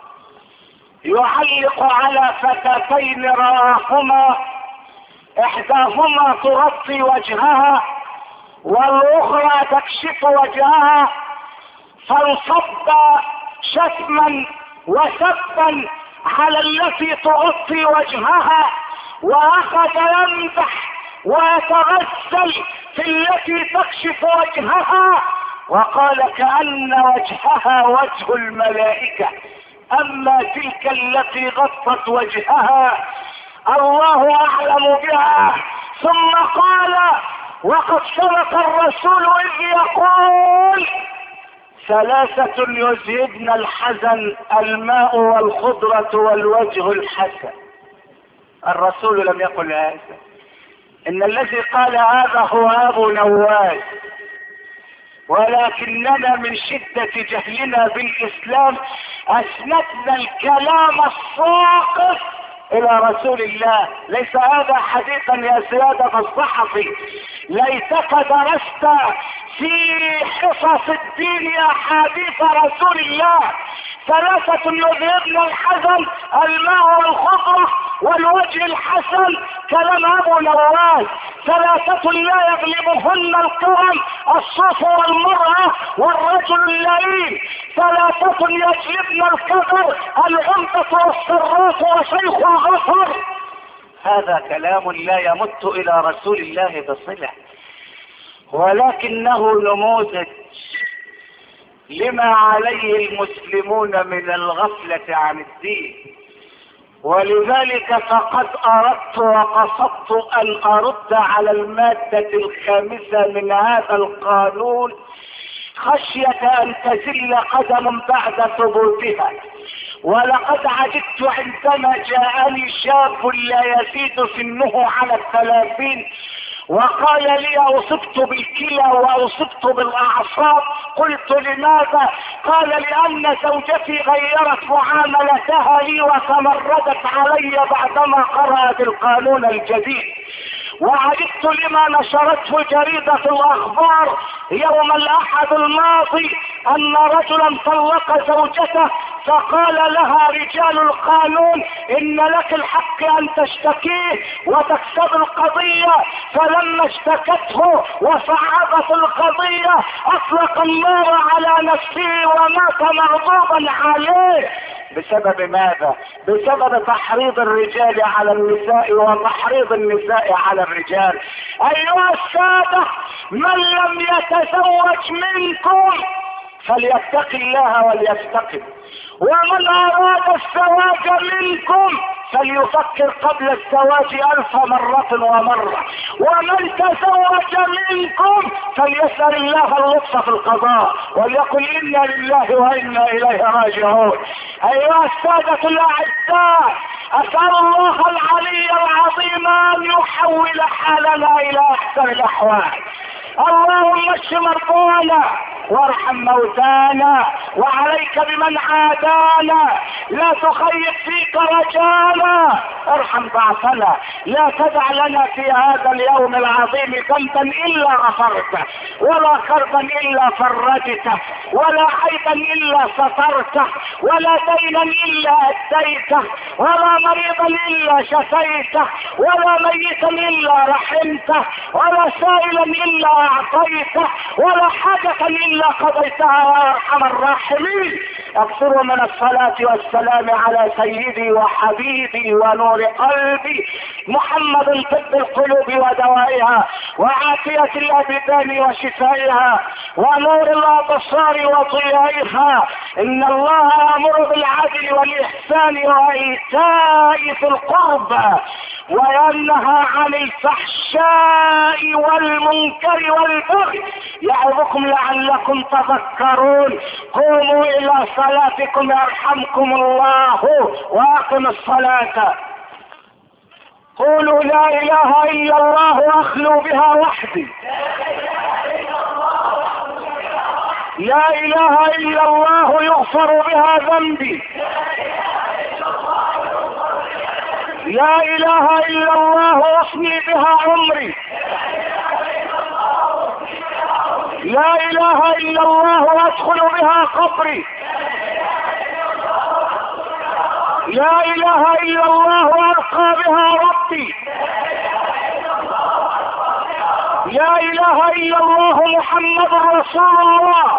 يعلق على فتاتين رآهما إحداهما تغطي وجهها والأخرى تكشف وجهها، فانصب شتما وسبا على التي تغطي وجهها واخذ يمدح ويتغزل في التي تكشف وجهها وقال كأن وجهها وجه الملائكة، اما تلك التي غطت وجهها الله اعلم بها. ثم قال: وقد سبق الرسول اذ يقول: ثلاثة يذهبن الحزن، الماء والخضرة والوجه الحسن. الرسول لم يقل هذا، ان الذي قال هذا هو ابو نواس، ولكننا من شدة جهلنا بالاسلام اسندنا الكلام الساقط الى رسول الله. ليس هذا حديثا يا سيادة الصحفي، ليتك درست في حصص الدين احاديث رسول الله. ثلاثة يذهبن الحزن، الماء والخضرة والوجه الحسن، كلام ابو نواس. ثلاثة لا يغلبهن الكرم، الصوف والمرأة والرجل اللئيم. ثلاثة يجلبن الكفر، العمدة والسراف وشيخ الغفر. هذا كلام لا يمت الى رسول الله بصلة، ولكنه نموذج لما عليه المسلمون من الغفلة عن الدين. ولذلك فقد اردت وقصدت ان ارد على المادة الخامسة من هذا القانون خشية ان تزل قدم بعد ثبوتها. ولقد عجبت عندما جاءني شاب لا يزيد سنه على الثلاثين وقال لي: اصبت بالكلى واصبت بالاعصاب. قلت: لماذا؟ قال: لان زوجتي غيرت معاملتها لي وتمردت علي بعدما قرأت القانون الجديد. وعرفت لما نشرته جريدة الاخبار يوم الاحد الماضي ان رجلا طلق زوجته فقال لها رجال القانون: ان لك الحق ان تشتكيه وتكسب القضية. فلما اشتكته وصعبت القضية اطلق النار على نفسه ومات مغضوبا عليه. بسبب ماذا؟ بسبب تحريض الرجال على النساء وتحريض النساء على الرجال. ايها السادة، من لم يتزوج منكم فليتق الله وليفتقد، ومن اراد الزواج منكم فليفكر قبل الزواج الف مرة ومرة، ومن تزوج منكم فليسأل الله اللطف في القضاء وليقل انا لله وانا اليه راجعون. ايها السادة الاعزاء، اسأل الله العلي العظيم ان يحول حالنا الى احسن الاحوال. اللهم اشف مرضانا وارحم موتانا، وعليك بمن عادانا، لا تخيب فيك رجانا، ارحم ضعفنا، لا تدع لنا في هذا اليوم العظيم ذنبا الا غفرته، ولا كربا الا فرجته، ولا عيبا الا سترته، ولا دينا الا اديته، ولا مريضا الا شفيته، ولا ميتا الا رحمته، ولا سائلا الا اعطيته، ولا حاجة الا قضيتها يا ارحم الراحمين. اكثروا من الصلاة والسلام والسلام على سيدي وحبيبي ونور قلبي محمد طب القلوب ودوائها وعافية الابدان وشفائها ونور الابصار وضيائها. ان الله يأمر بالعدل والاحسان وايتاء ذي القربى وينهى عن الفحشاء والمنكر والبغي يعظكم لعلكم تذكرون. قوموا الى صلاتكم يرحمكم الله واقم الصلاة. قولوا لا اله الا الله واخلوا بها وحدي. لا اله الا الله يغفر بها ذنبي. لا اله الا الله افني بها عمري. لا اله الا الله ادخل بها قبري. لا اله الا الله القى بها ربي. لا اله الا الله محمد رسول الله.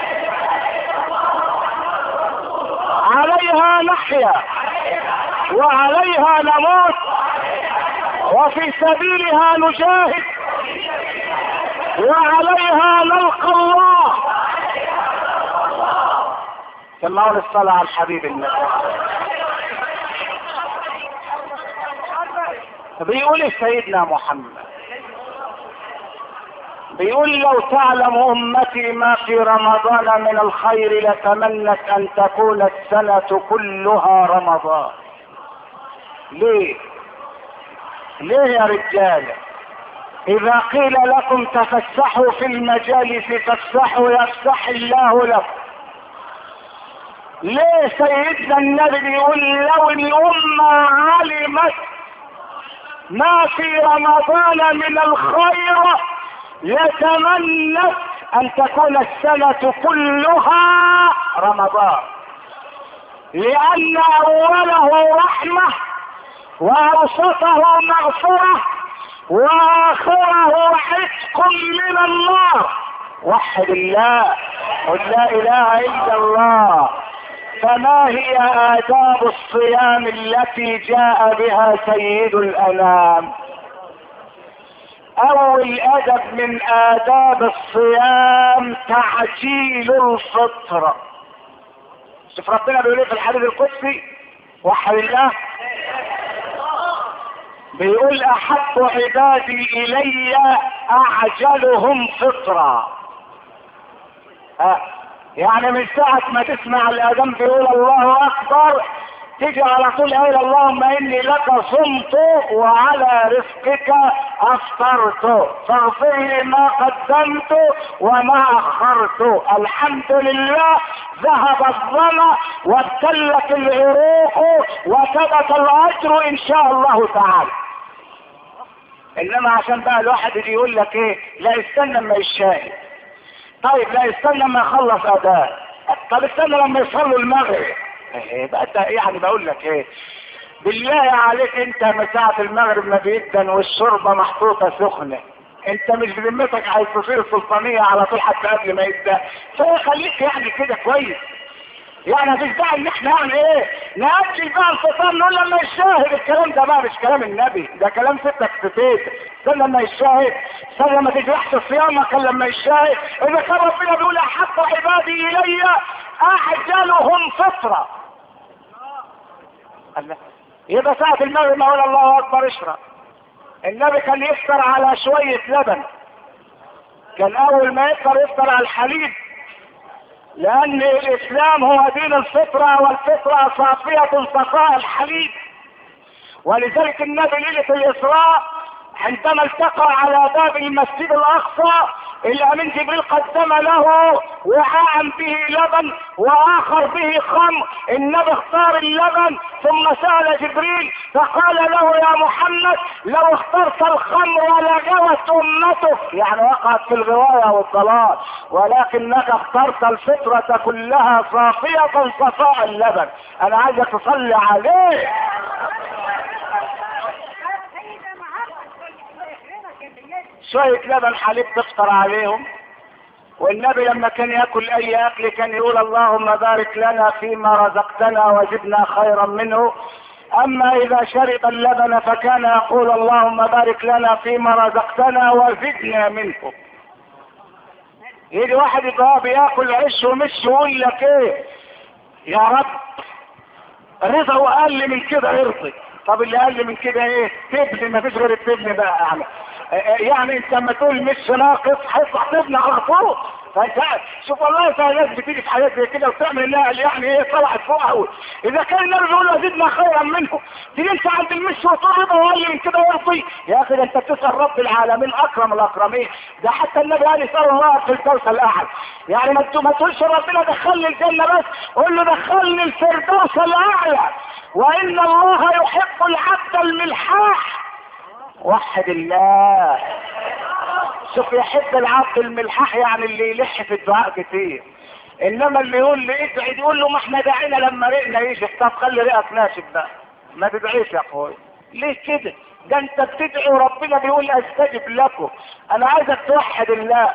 عليها نحيا وعليها نموت وفي سبيلها نجاهد وعليها نلقى الله. سمعوا للصلاة على الحبيب النبي. بيقول سيدنا محمد، بيقول لو تعلم امتي ما في رمضان من الخير لتمنت ان تكون السنة كلها رمضان. ليه؟ ليه يا رجال؟ اذا قيل لكم تفسحوا في المجالس فافسحوا يفسح الله لكم. ليه سيدنا النبي بيقول لو الامة علمت ما في رمضان من الخير لتمنت ان تكون السنة كلها رمضان، لان اوله رحمة واوسطه مغفرة واخره عتق من النار. وحد الله قل لا اله الا الله. فما هي آداب الصيام التي جاء بها سيد الأنام؟ أول أدب من آداب الصيام تعجيل الفطر. شوف ربنا بيقول ايه في الحديث القدسي؟ وحد الله بيقول أحب عبادي إلي أعجلهم فطرا. أه. يعني من ساعة ما تسمع الأذان بيقول الله أكبر تيجي على طول قايل اللهم إني لك صمت وعلى رزقك أفطرت فاغفر لي ما قدمت وما أخرت. الحمد لله ذهب الظما وابتلت العروق وثبت الأجر إن شاء الله تعالى. إنما عشان بقى الواحد اللي يقول لك إيه لا استنى ما يشاهد. طيب لا استنى لما يخلص اداء. طب استنى لما يصلوا المغرب. ايه بقى يعني بقول لك ايه بالله عليك انت من ساعة المغرب ما بيدن والشوربة محطوطة سخنة انت مش بذمتك عايز تصير السلطانية على طول حتى قبل ما يبدأ. فخليك يعني كده كويس. يعني مفيش داعي ان احنا يعني ايه نأجل بقى الفطار نقول لما يشاهد. الكلام ده بقى مش كلام النبي، ده كلام ستك ستيت. استنى لما يشاهد، استنى لما تجرحش صيامك لما يشاهد. اذا كان ربنا بيقول احب عبادي الي اعجلهم فطرة. الله يبقى ساعة المغرب ما يقول الله اكبر اشرب. النبي كان يفطر على شوية لبن. كان اول ما يفطر يفطر على الحليب، لان الاسلام هو دين الفطرة والفطرة صافية صفاء الحليب. ولذلك النبي ليلة الاسراء عندما التقى على باب المسجد الاقصى الامين جبريل قدم له وعاء به لبن واخر به خمر. النبي اختار اللبن ثم سأل جبريل فقال له يا محمد لو اخترت الخمر لغوت امتك، يعني وقعت في الغواية والضلال، ولكنك اخترت الفطرة كلها صافية صفاء اللبن. انا عايزك تصلي عليه. شوية لبن حليب تفطر عليهم والنبي لما كان ياكل اي اكل كان يقول اللهم بارك لنا فيما رزقتنا وزدنا خيرا منه. اما اذا شرب اللبن فكان يقول اللهم بارك لنا فيما رزقتنا وزدنا منه. يجي واحد يبقى بياكل عيش ومش يقول لك ايه يا رب رزقه اقل من كده يرضي. طب اللي اقل من كده ايه؟ تبني، ما فيش غير التبني بقى اعلى. يعني انت لما تقول مش ناقص هيطلع تبني على طول. فانت شوف والله في ناس بتيجي في حاجات زي كده وتعمل لها يعني ايه طلعت فوق قوي. اذا كان النبي بيقول زدنا خيرا منه تيجي انت عند المش وتقول ربع اقل من كده يرضي؟ يا اخي ده انت بتسال رب العالمين اكرم الاكرمين. ده حتى النبي قال يسال الله في الفردوس الاعلى. يعني ما ما تقولش ربنا دخلني الجنه بس، قول له دخلني الفردوس الاعلى. وان الله يحب العبد الملحاح. وحد الله. شوف يحب العبد الملحاح يعني اللي يلح في الدعاء كتير. انما اللي يقول لي ادعي يقول له ما احنا داعينا لما رقنا يجي. طب خلي رقك ناشف بقى ما تدعيش يا اخوي. ليه كده؟ ده انت بتدعي وربنا بيقول استجب لكم. انا عايزك توحد الله.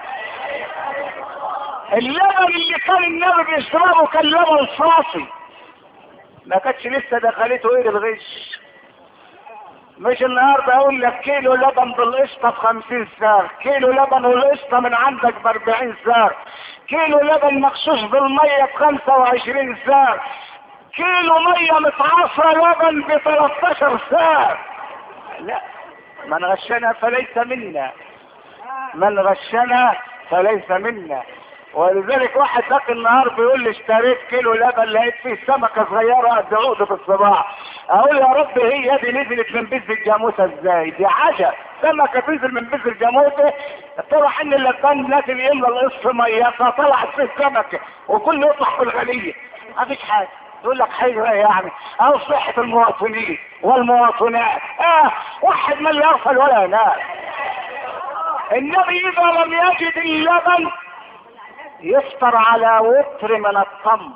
اللبن اللي كان النبي بيشربه كان لبن صافي، ما كانتش لسه دخلته ايه الغش. مش النهارده اقول لك كيلو لبن بالقشطه بخمسين سعر، كيلو لبن والقشطه من عندك باربعين سعر، كيلو لبن مغشوش بالميه بخمسه وعشرين سعر، كيلو ميه متعصره لبن بتلاتاشر سعر. لا، من غشنا فليس منا، من غشنا فليس منا. ولذلك واحد ذاك النهار بيقول لي اشتريت كيلو لبن لقيت فيه سمكه صغيره قد عقده في الصباع. اقول يا رب هي دي نزلت من بذر الجاموسه ازاي؟ دي عجب، سمكه تنزل من بذر الجاموسه. طلع ان اللبان نازل يملى القص ميه فطلعت فيه سمكه وكله يطلع في الغليه. مفيش حاجه. يقول لك حاجه يعني او صحه المواطنين والمواطنات. اه واحد من يغفل ولا ينام. النبي اذا لم يجد اللبن يفطر على وتر من التمر،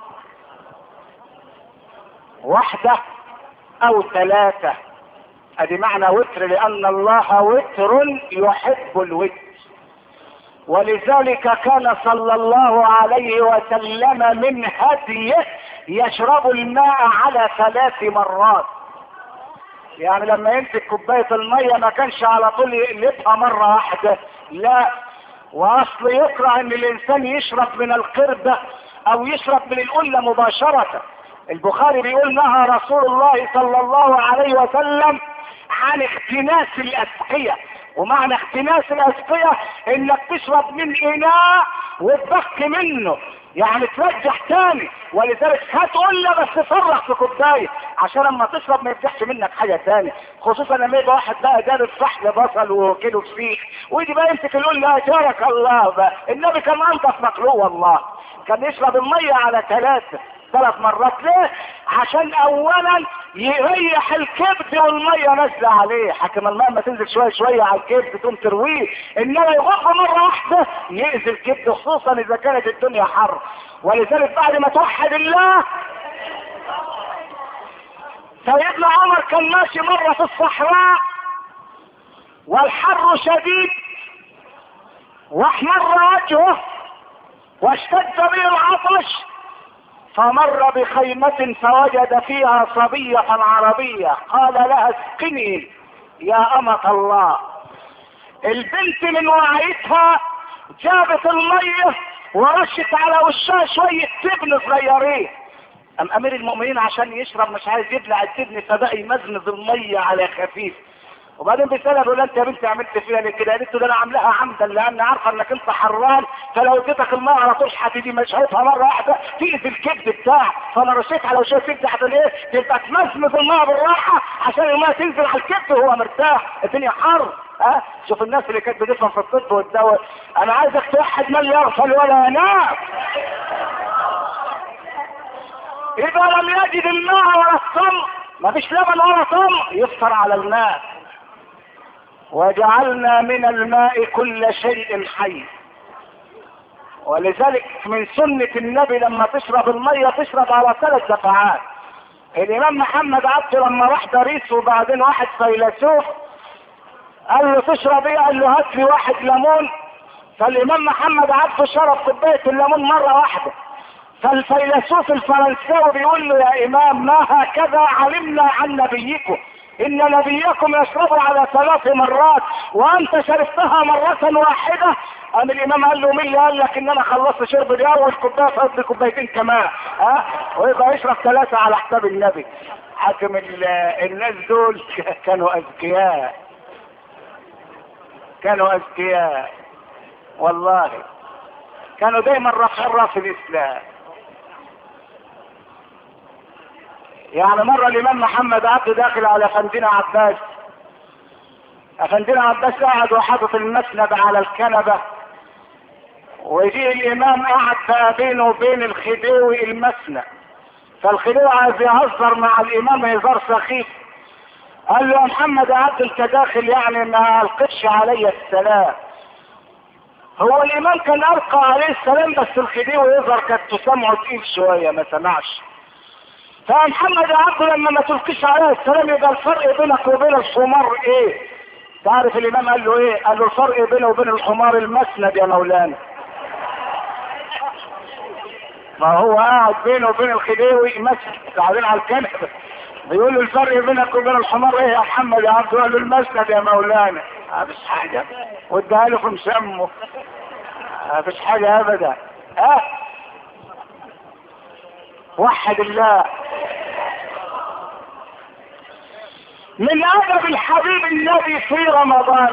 واحدة او ثلاثة. ادي معنى وتر، لان الله وتر يحب الوتر. ولذلك كان صلى الله عليه وسلم من هديه يشرب الماء على ثلاث مرات. يعني لما يمسك كوباية المية ما كانش على طول يقلبها مرة واحدة، لا. واصل يكره ان الانسان يشرب من القربة او يشرب من القلة مباشرة. البخاري بيقول نهى رسول الله صلى الله عليه وسلم عن اختناس الاسقية. ومعنى اختناس الاسقية انك تشرب من اناء وتبخ منه، يعني ترجح تاني. ولذلك هتقول له بس فرح في كوبايه عشان لما تشرب ما يفتحش منك حاجه تاني. خصوصا لما يبقى واحد بقى جاب صحن بصل وكيلو فسيخ ويجي بقى يمسك يقول له اجارك الله بقى. النبي كان انضف مخلوق والله، كان يشرب الميه على ثلاثه ثلاث مرات. ليه؟ عشان اولا يريح الكبد والميه نازله عليه. حكم الماء ما تنزل شويه شويه على الكبد تقوم ترويه، انما يغف مره واحده يأذي الكبد، خصوصا اذا كانت الدنيا حر. ولذلك بعد ما توحد الله، سيدنا عمر كان ماشي مره في الصحراء والحر شديد واحمر وجهه واشتد به العطش، فمر بخيمة فوجد فيها صبية عربية قال لها اسقني يا أمة الله. البنت من وعيتها جابت المية ورشت على وشها شوية تبن صغيرين. أم أمير المؤمنين عشان يشرب مش عايز يبلع التبن فبقى يمزمز المية على خفيف. وبعدين بيسألها بيقول انت يا بنتي عملت فيها ليه كده؟ قالت له ده انا عاملاها عمدا لان عارفه انك انت حران، فلو اديتك الماء على طول هتيجي مشيتها مره واحده تيجي الكبد بتاعك، فانا رشيت على وشها الكبد عشان ايه؟ تبقى تمزمز الماء بالراحه عشان الماء تنزل على الكبد وهو مرتاح. الدنيا حر. ها أه؟ شوف الناس اللي كانت بتفهم في الطب والدواء. انا عايزك توحد من يغفل ولا ينام. اذا لم يجد الماء ولا التمر، مفيش لبن ولا تمر، يفطر على الماء. وجعلنا من الماء كل شيء حي. ولذلك من سنة النبي لما تشرب المية تشرب على ثلاث دفعات. الامام محمد عبده لما راح باريس وبعدين واحد فيلسوف قال له تشرب ايه؟ قال له هات لي واحد ليمون فالامام محمد عبده شرب كوبايه الليمون مره واحده، فالفيلسوف الفرنساوي بيقول له يا امام ما هكذا علمنا عن نبيكم، ان نبيكم يشرب على ثلاث مرات وانت شربتها مرة واحدة. قام الامام قال له مين اللي قال لك ان انا خلصت شرب دي اول كوبايه فقط كوبايتين كمان ها ويبقى يشرب ثلاثة على حساب النبي. حاكم الناس دول كانوا اذكياء، كانوا اذكياء والله، كانوا دايما رافعين راس الاسلام. يعني مرة الامام محمد عبده داخل على افندنا عباس، افندنا عباس قاعد وحاطط المسند على الكنبة، ويجي الامام قاعد بقى بينه وبين الخديوي المسند، فالخديوي عايز يهزر مع الامام هزار سخيف، قال له يا محمد عبد انت داخل يعني ما القتش علي السلام. هو الامام كان القى عليه السلام بس الخديوي يظهر كانت تسمعه تقيل شوية ما سمعش. فمحمد عبده لما ما تلقيش عليه السلام يبقى الفرق بينك وبين الحمار ايه؟ تعرف الامام قال له ايه؟ قال له الفرق بينه وبين الحمار المسند يا مولانا. ما هو قاعد بينه وبين الخديوي مسند قاعدين على الكنبه، بيقول له الفرق بينك وبين الحمار ايه يا محمد يا عبده؟ قال له المسند يا مولانا. مفيش حاجه واداها له في مسمه، مفيش حاجه ابدا. ها وحد الله. من ادب الحبيب النبي في رمضان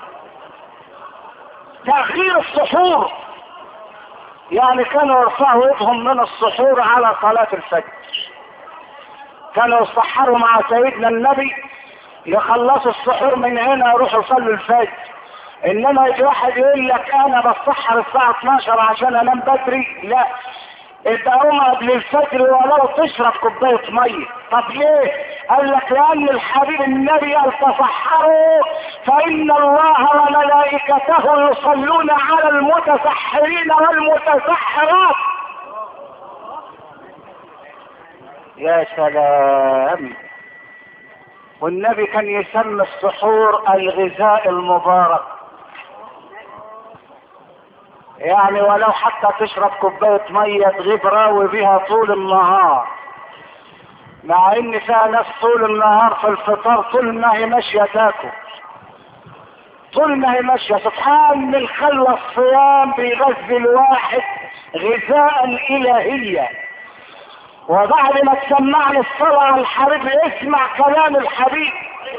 تأخير السحور، يعني كانوا يرفعوا يدهم من السحور على صلاة الفجر، كانوا يسحروا مع سيدنا النبي يخلصوا السحور من هنا يروحوا يصلوا الفجر. انما يجي واحد يقول لك انا بسحر الساعة اتناشر عشان انام بدري، لا ابقى قوم قبل الفجر ولو تشرب كوبايه ميه. طب ليه؟ قال لك لان الحبيب النبي قال تسحروا فان الله وملائكته يصلون على المتسحرين والمتسحرات. يا سلام. والنبي كان يسمي السحور الغذاء المبارك، يعني ولو حتى تشرب كوباية مية تغيب راوي بها طول النهار، مع ان فيها ناس طول النهار في الفطار طول ما هي ماشية تاكل، طول ما هي ماشية. سبحان من خلى الصيام بيغذي الواحد غذاء الهية. وبعد ما تسمعني الصلاة على الحبيب اسمع كلام الحبيب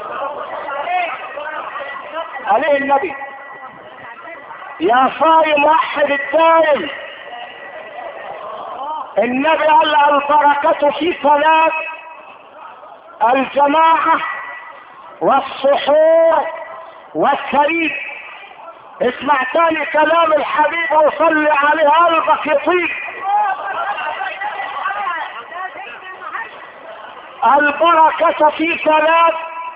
عليه النبي. يا صايم وحد الدائم، النبي قال البركة في صلاة الجماعة والسحور والسريد. اسمع تاني كلام الحبيب وصلي عليه قلبك يطيب. البركة في صلاة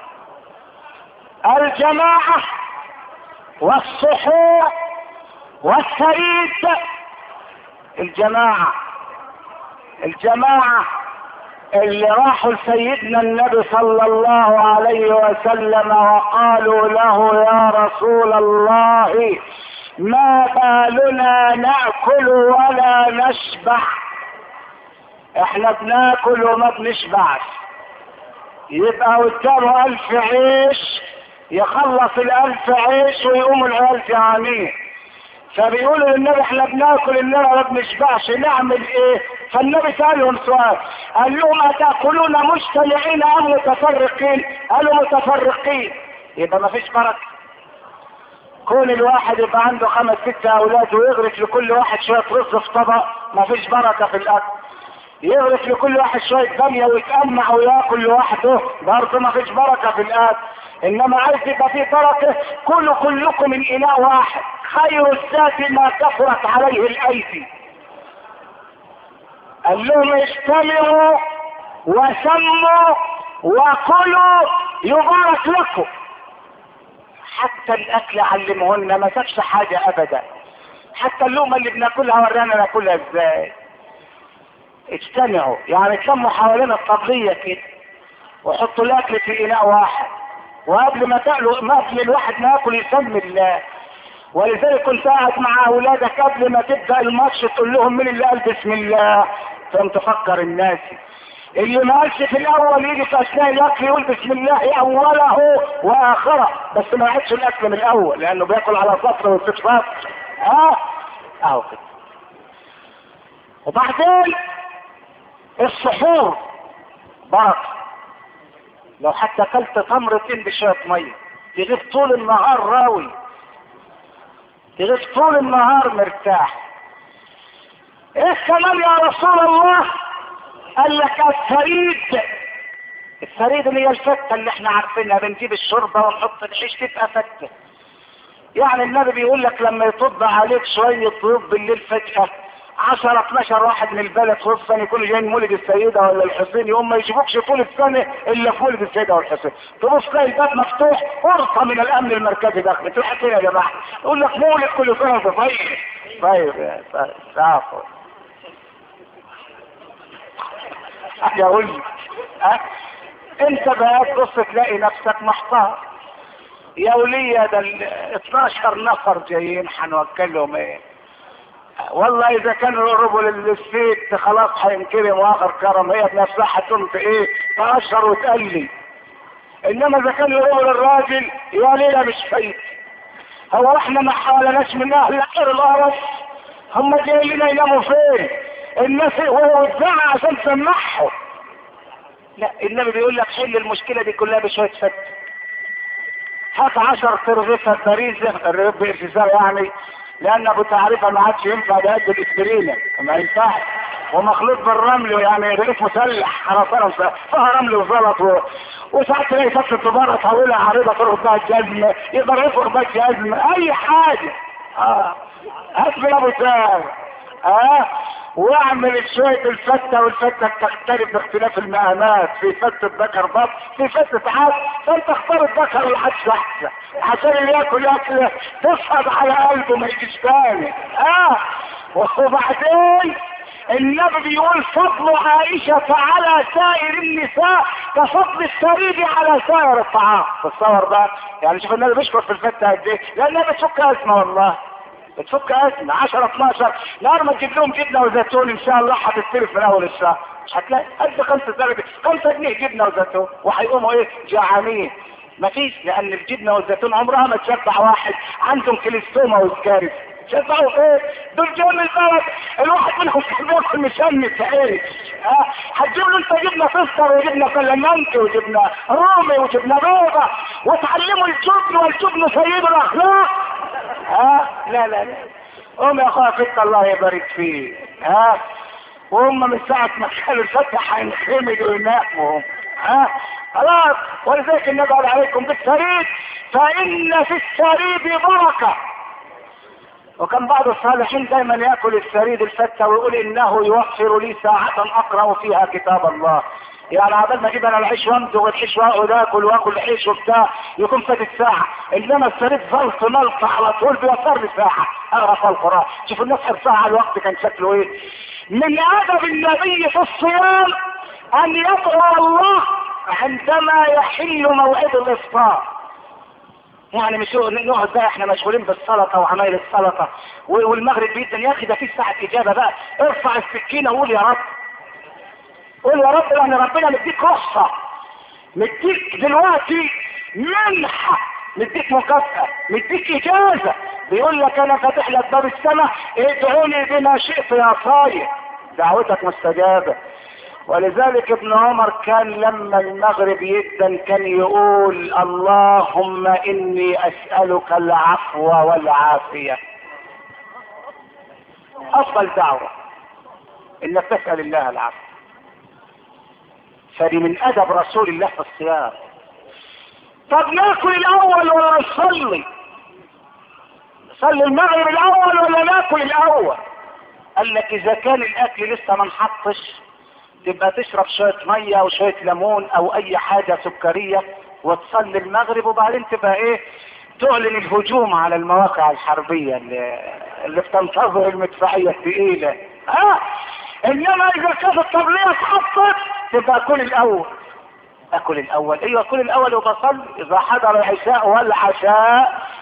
الجماعة والسحور والسريد. الجماعة الجماعة اللي راحوا لسيدنا النبي صلى الله عليه وسلم وقالوا له يا رسول الله ما بالنا نأكل ولا نشبع، احنا بناكل وما بنشبعش. يبقى قدامه الف عيش يخلص الالف عيش ويقوم العيال جعانين، فبيقولوا للنبي احنا بناكل اننا ما بنشبعش نعمل ايه؟ فالنبي سألهم سؤال قال لهم اتاكلون مجتمعين ام متفرقين؟ قالوا متفرقين. يبقى ما فيش بركه. كون الواحد يبقى عنده خمس ست اولاد ويغرف لكل واحد شويه رز في طبق ما فيش بركه في الاكل. يغرف لكل واحد شويه باميه ويتأمع وياكل لوحده برضه ما فيش بركه في الاكل. انما عايز يبقى فيه بركه كلوا كلكم من اناء واحد، خير الذات ما كثرت عليه الايدي. قال لهم اجتمعوا وسموا وكلوا يبارك لكم. حتى الاكل علمهن ما سابش حاجه ابدا، حتى اللقمه اللي بناكلها ورانا ناكلها ازاي. اجتمعوا يعني تلموا حوالين الطبليه كده وحطوا الاكل في اناء واحد، وقبل ما تاكلوا ما قبل الواحد ما ياكل يسمي الله. ولذلك كنت قاعد مع اولادك قبل ما تبدا الماتش تقول لهم مين اللي قال بسم الله، فانت تفكر الناس اللي ما قالش في الاول يجي في اثناء الاكل يقول بسم الله اوله واخره، بس ما يعدش الاكل من الاول لانه بياكل على سطر واستشفاف. اه اهو كده. وبعدين السحور بركه، لو حتى اكلت تمرتين بشويه ميه تغيب طول النهار راوي، تغيب طول النهار مرتاح. ايه كمان يا رسول الله؟ قال لك الثريد. الثريد اللي هي الفتة اللي احنا عارفينها، بنجيب الشوربة ونحط العيش تبقى فتة. يعني النبي بيقول لك لما يطب عليك شوية طيوب بالليل فجأة عشرة اتناشر واحد من البلد خصوصا يكونوا جايين مولد السيدة ولا الحسين، يوم ما يشوفوكش طول السنة الا في مولد السيدة والحسين، تبص تلاقي الباب مفتوح، فرصة من الامن المركزي داخل تروح فين يا جماعة؟ يقول لك مولد كل سنة طيب طيب يا سافر يا ولي. أه؟ انت بقى تبص تلاقي نفسك محتار، يا ولية ده ال اتناشر نفر جايين هنوكلهم ايه؟ والله اذا كانوا يقربوا للست خلاص هينكرم واخر كرم، هي بنفسها هتقوم ايه تقشر وتقلي. انما اذا كانوا يقربوا للراجل يا ليلة مش فايت. هو احنا ما حاولناش من اهل غير الارض، هم جايين لنا يناموا فين؟ الناس هو وزعها عشان تسمعهم. لا النبي بيقول لك حل المشكلة دي كلها بشوية فت. هات عشر ترغيفة باريزة، الرغيف بارتزار يعني، لان ابو تعريفة ما عادش ينفع ده قد الاسبرينة، ما ينفعش، ومخلوط بالرمل يعني رغيف مسلح حرفيا فيها رمل وزلط و... وساعات تلاقي فتة تبارة طويلة عريضة تربط بها الجزمة، يقدر يفرق بها الجزمة اي حاجة. اه هات من ابو سام اه واعمل شوية الفتة، والفتة بتختلف باختلاف المقامات، في فتة ذكر بط، في فتة عاد، فانت اختار الذكر والعدس احسن عشان اللي ياكل اكله تصعد على قلبه ما يجيش تاني. اه وبعدين النبي بيقول فضل عائشة على سائر النساء كفضل الثريد على سائر الطعام. تصور بقى يعني، شوف النبي بيشكر في الفتة قد ايه، لانها بتفك ازمة والله، بتفك ازمة. عشرة اتناشر نهار ما تجيب لهم جبنة وزيتون ان شاء الله هتستلف من اول الشهر، مش هتلاقي قد خمسة درجة خمسة جنيه جبنة وزيتون، وهيقوموا ايه جعانين. مفيش، لان الجبنة والزيتون عمرها ما تشبع واحد عندهم كليستوما وسكارس. شبعوا ايه؟ دول جايين من البلد الواحد منهم كان بياكل مشمس عيش. اه هتجيب له انت جبنه فستر وجبنه فلامنكي وجبنه رومي وجبنه بيضه وتعلموا الجبن والجبن سيد الاخلاق. اه لا لا لا قوم يا اخويا فت الله يبارك فيه. ها اه وهم من ساعه ما كانوا الفتح هينخمدوا ويناموا. ها اه خلاص. ولذلك النبي قال عليكم بالثريد فان في الثريد بركه. وكان بعض الصالحين دايما ياكل الثريد الفتة ويقول انه يوفر لي ساعة اقرأ فيها كتاب الله. يعني عبال ما اجيب انا العيش وامضغ العيش واقعد اكل واكل العيش وبتاع يكون فاتت ساعة، انما الثريد ظلت ملط على طول بيوفر لي ساعة اقرا في القرآن. شوف الناس حرصها على الوقت كان شكله ايه. من ادب النبي في الصيام ان يدعو الله عندما يحل موعد الافطار. يعني مش نقعد بقى احنا مشغولين بالسلطه وعمايل السلطه والمغرب جدا يا اخي، ده في ساعه اجابه بقى، ارفع السكينه وقول يا رب، قول يا رب، لان ربنا مديك رخصه، مديك دلوقتي منحه، مديك مكافاه، مديك اجازه، بيقول لك انا فاتح لك باب السماء ادعوني بما شئت يا صايم، دعوتك مستجابه. ولذلك ابن عمر كان لما المغرب يدن كان يقول اللهم اني اسألك العفو والعافية. افضل دعوة انك تسأل الله العفو، فدي من ادب رسول الله في الصيام. طب ناكل الاول ولا نصلي؟ نصلي المغرب الاول ولا ناكل الاول؟ قال لك اذا كان الاكل لسه ما انحطش تبقى تشرب شوية مية او شوية ليمون او اي حاجة سكرية وتصلي المغرب، وبعدين تبقى ايه تعلن الهجوم على المواقع الحربية اللي, اللي بتنتظر المدفعية الثقيلة. ها انما اذا كانت الطبلية اتحطت تبقى اكل الاول. اكل الاول ايوه اكل الاول وبصلي. اذا حضر العشاء والعشاء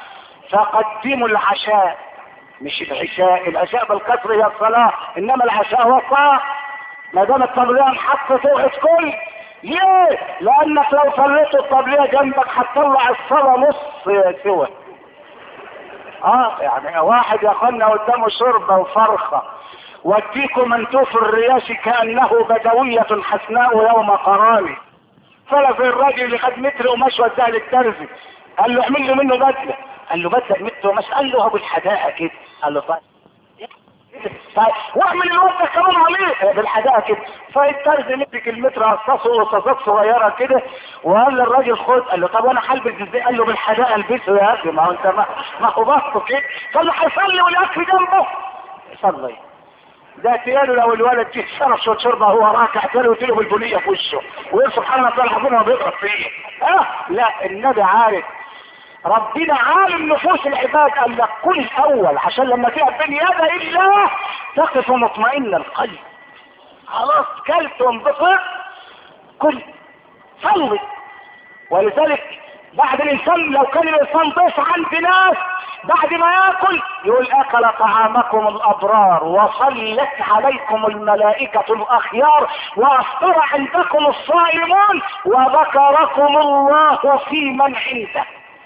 فقدموا العشاء مش العشاء. العشاء بالكسر هي الصلاة، انما العشاء هو الصلاة. ما دام الطبلية محطة اوعى كل ليه؟ لانك لو صليت الطبلية جنبك هتطلع الصلاة نص سوى. اه يعني واحد ياخدنا قدامه شربة وفرخة واديكم منتوف الرياش كأنه بدوية حسناء يوم قراني. فلف الراجل اللي خد متر قماش وداه للترزي، قال له اعمل له منه بدله. قال له بدله بمتر قماش؟ قال له ابو الحداقه كده. قال له طيب طيب واعمل الوقت كمان عليه بالحداقه كده. فالترزي مسك المتر قصصه قصصات صغيره كده وقال للراجل خد. قال له طب وانا هلبس ازاي؟ قال له بالحداقه البسه يا اخي، ما هو انت ما, ما هو بسطه كده. قال له هيصلي والاكل جنبه. صلي ده تياله لو الولد جه شرب شويه شربه هو راكع تاني وتيله بالبنيه في وشه ويقول سبحان الله العظيم وهو بيقرا فيه. اه لا، النبي عارف، ربنا عالم نفوس العباد. قال لك كل الاول عشان لما تقف بين يدي الله تقف مطمئن القلب. خلاص كلت وانبسط كل صلي. ولذلك بعد الانسان لو كان الانسان ضيف عند ناس بعد ما ياكل يقول اكل طعامكم الابرار وصلت عليكم الملائكة الاخيار وافطر عندكم الصائمون وذكركم الله في من عنده.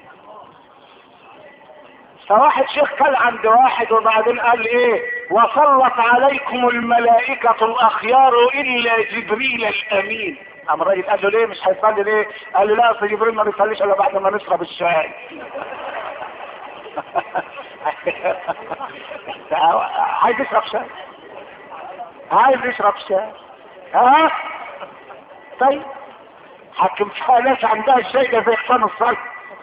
فواحد شيخ كان عند واحد وبعدين قال ايه؟ وصلت عليكم الملائكة الاخيار الا جبريل الامين. قام الراجل قال له ليه مش هيصلي ليه؟ قال له لا اصل جبريل ما بيصليش الا بعد ما نشرب الشاي. عايز يشرب شاي، عايز يشرب شاي. ها طيب حكم فيها ناس عندها الشاي ده زي حسام الصلب.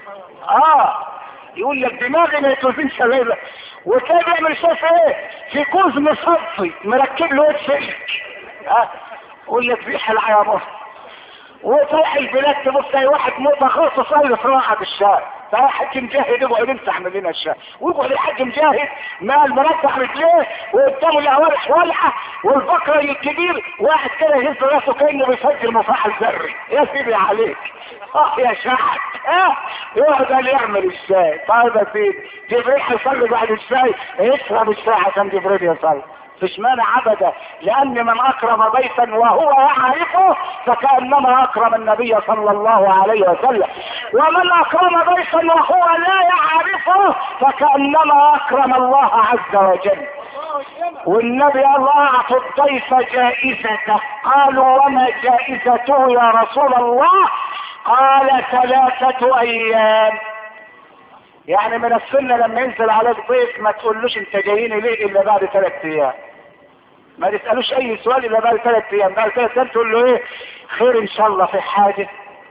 اه يقول لك دماغي ما يتوزنش ليلة، وكان بيعمل شايف ايه؟ في كوز مصفي مركب له ايه سلك. ها يقول لك ريح العياط وتروح البلاد تبص اي واحد متخصص في صناعة الشاي. فهو حاج مجاهد يقعد يمسح من لنا الشاي ويقعد الحاج مجاهد مال مرتح رجليه وقدامه الاوارح والعه والبقره الكبير واحد كده يهز راسه كانه بيسجل مفاعل ذري. يا سيدي عليك اه يا شعب اه يقعد قال يعمل الشاي. طيب يا سيدي جبريل هيصلي بعد الشاي يشرب الشاي عشان جبريل يصلي. فيش مانع ابدا، لان من اكرم ضيفا وهو يعرفه فكانما اكرم النبي صلى الله عليه وسلم، ومن اكرم ضيفا وهو لا يعرفه فكانما اكرم الله عز وجل. والنبي قال اعطوا الضيف جائزته. قالوا وما جائزته يا رسول الله؟ قال ثلاثة ايام. يعني من السنة لما ينزل عليك ضيف ما تقولوش انت جايين ليه الا بعد ثلاث ايام. ما تسألوش اي سؤال الا بعد ثلاث ايام. بعد ثلاث ايام تقول له ايه؟ خير ان شاء الله في حاجة.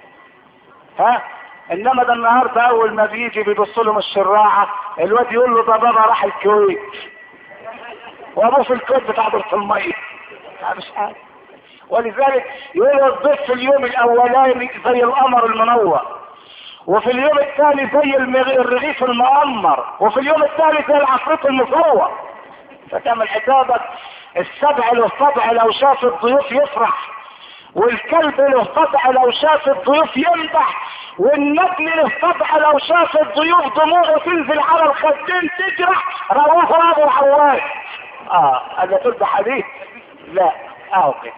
ها انما ده النهارده اول ما بيجي بيبص له من الشراعة الواد يقول له ده بابا راح الكويت وابوه في الكويت بتاع دورة المية. مش عارف. ولذلك يقول الضيف في اليوم الاولاني زي القمر المنور، وفي اليوم الثاني زي الرغيف المؤمر، وفي اليوم الثالث زي العفريت المصور. فتعمل حسابك السبع له طبع لو شاف الضيوف يفرح، والكلب له طبع لو شاف الضيوف يمدح، والنجم له طبع لو شاف الضيوف دموعه تنزل على الخدين تجرح. رواه ابو عواد. اه هذا تقول ده حديث؟ لا اهو كده.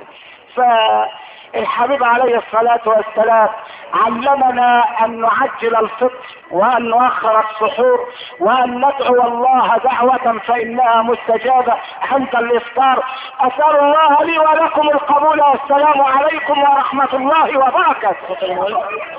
فالحبيب عليه الصلاة والسلام علمنا ان نعجل الفطر وان نؤخر السحور وان ندعو الله دعوة فانها مستجابة عند الافطار. اسأل الله لي ولكم القبول والسلام عليكم ورحمة الله وبركاته.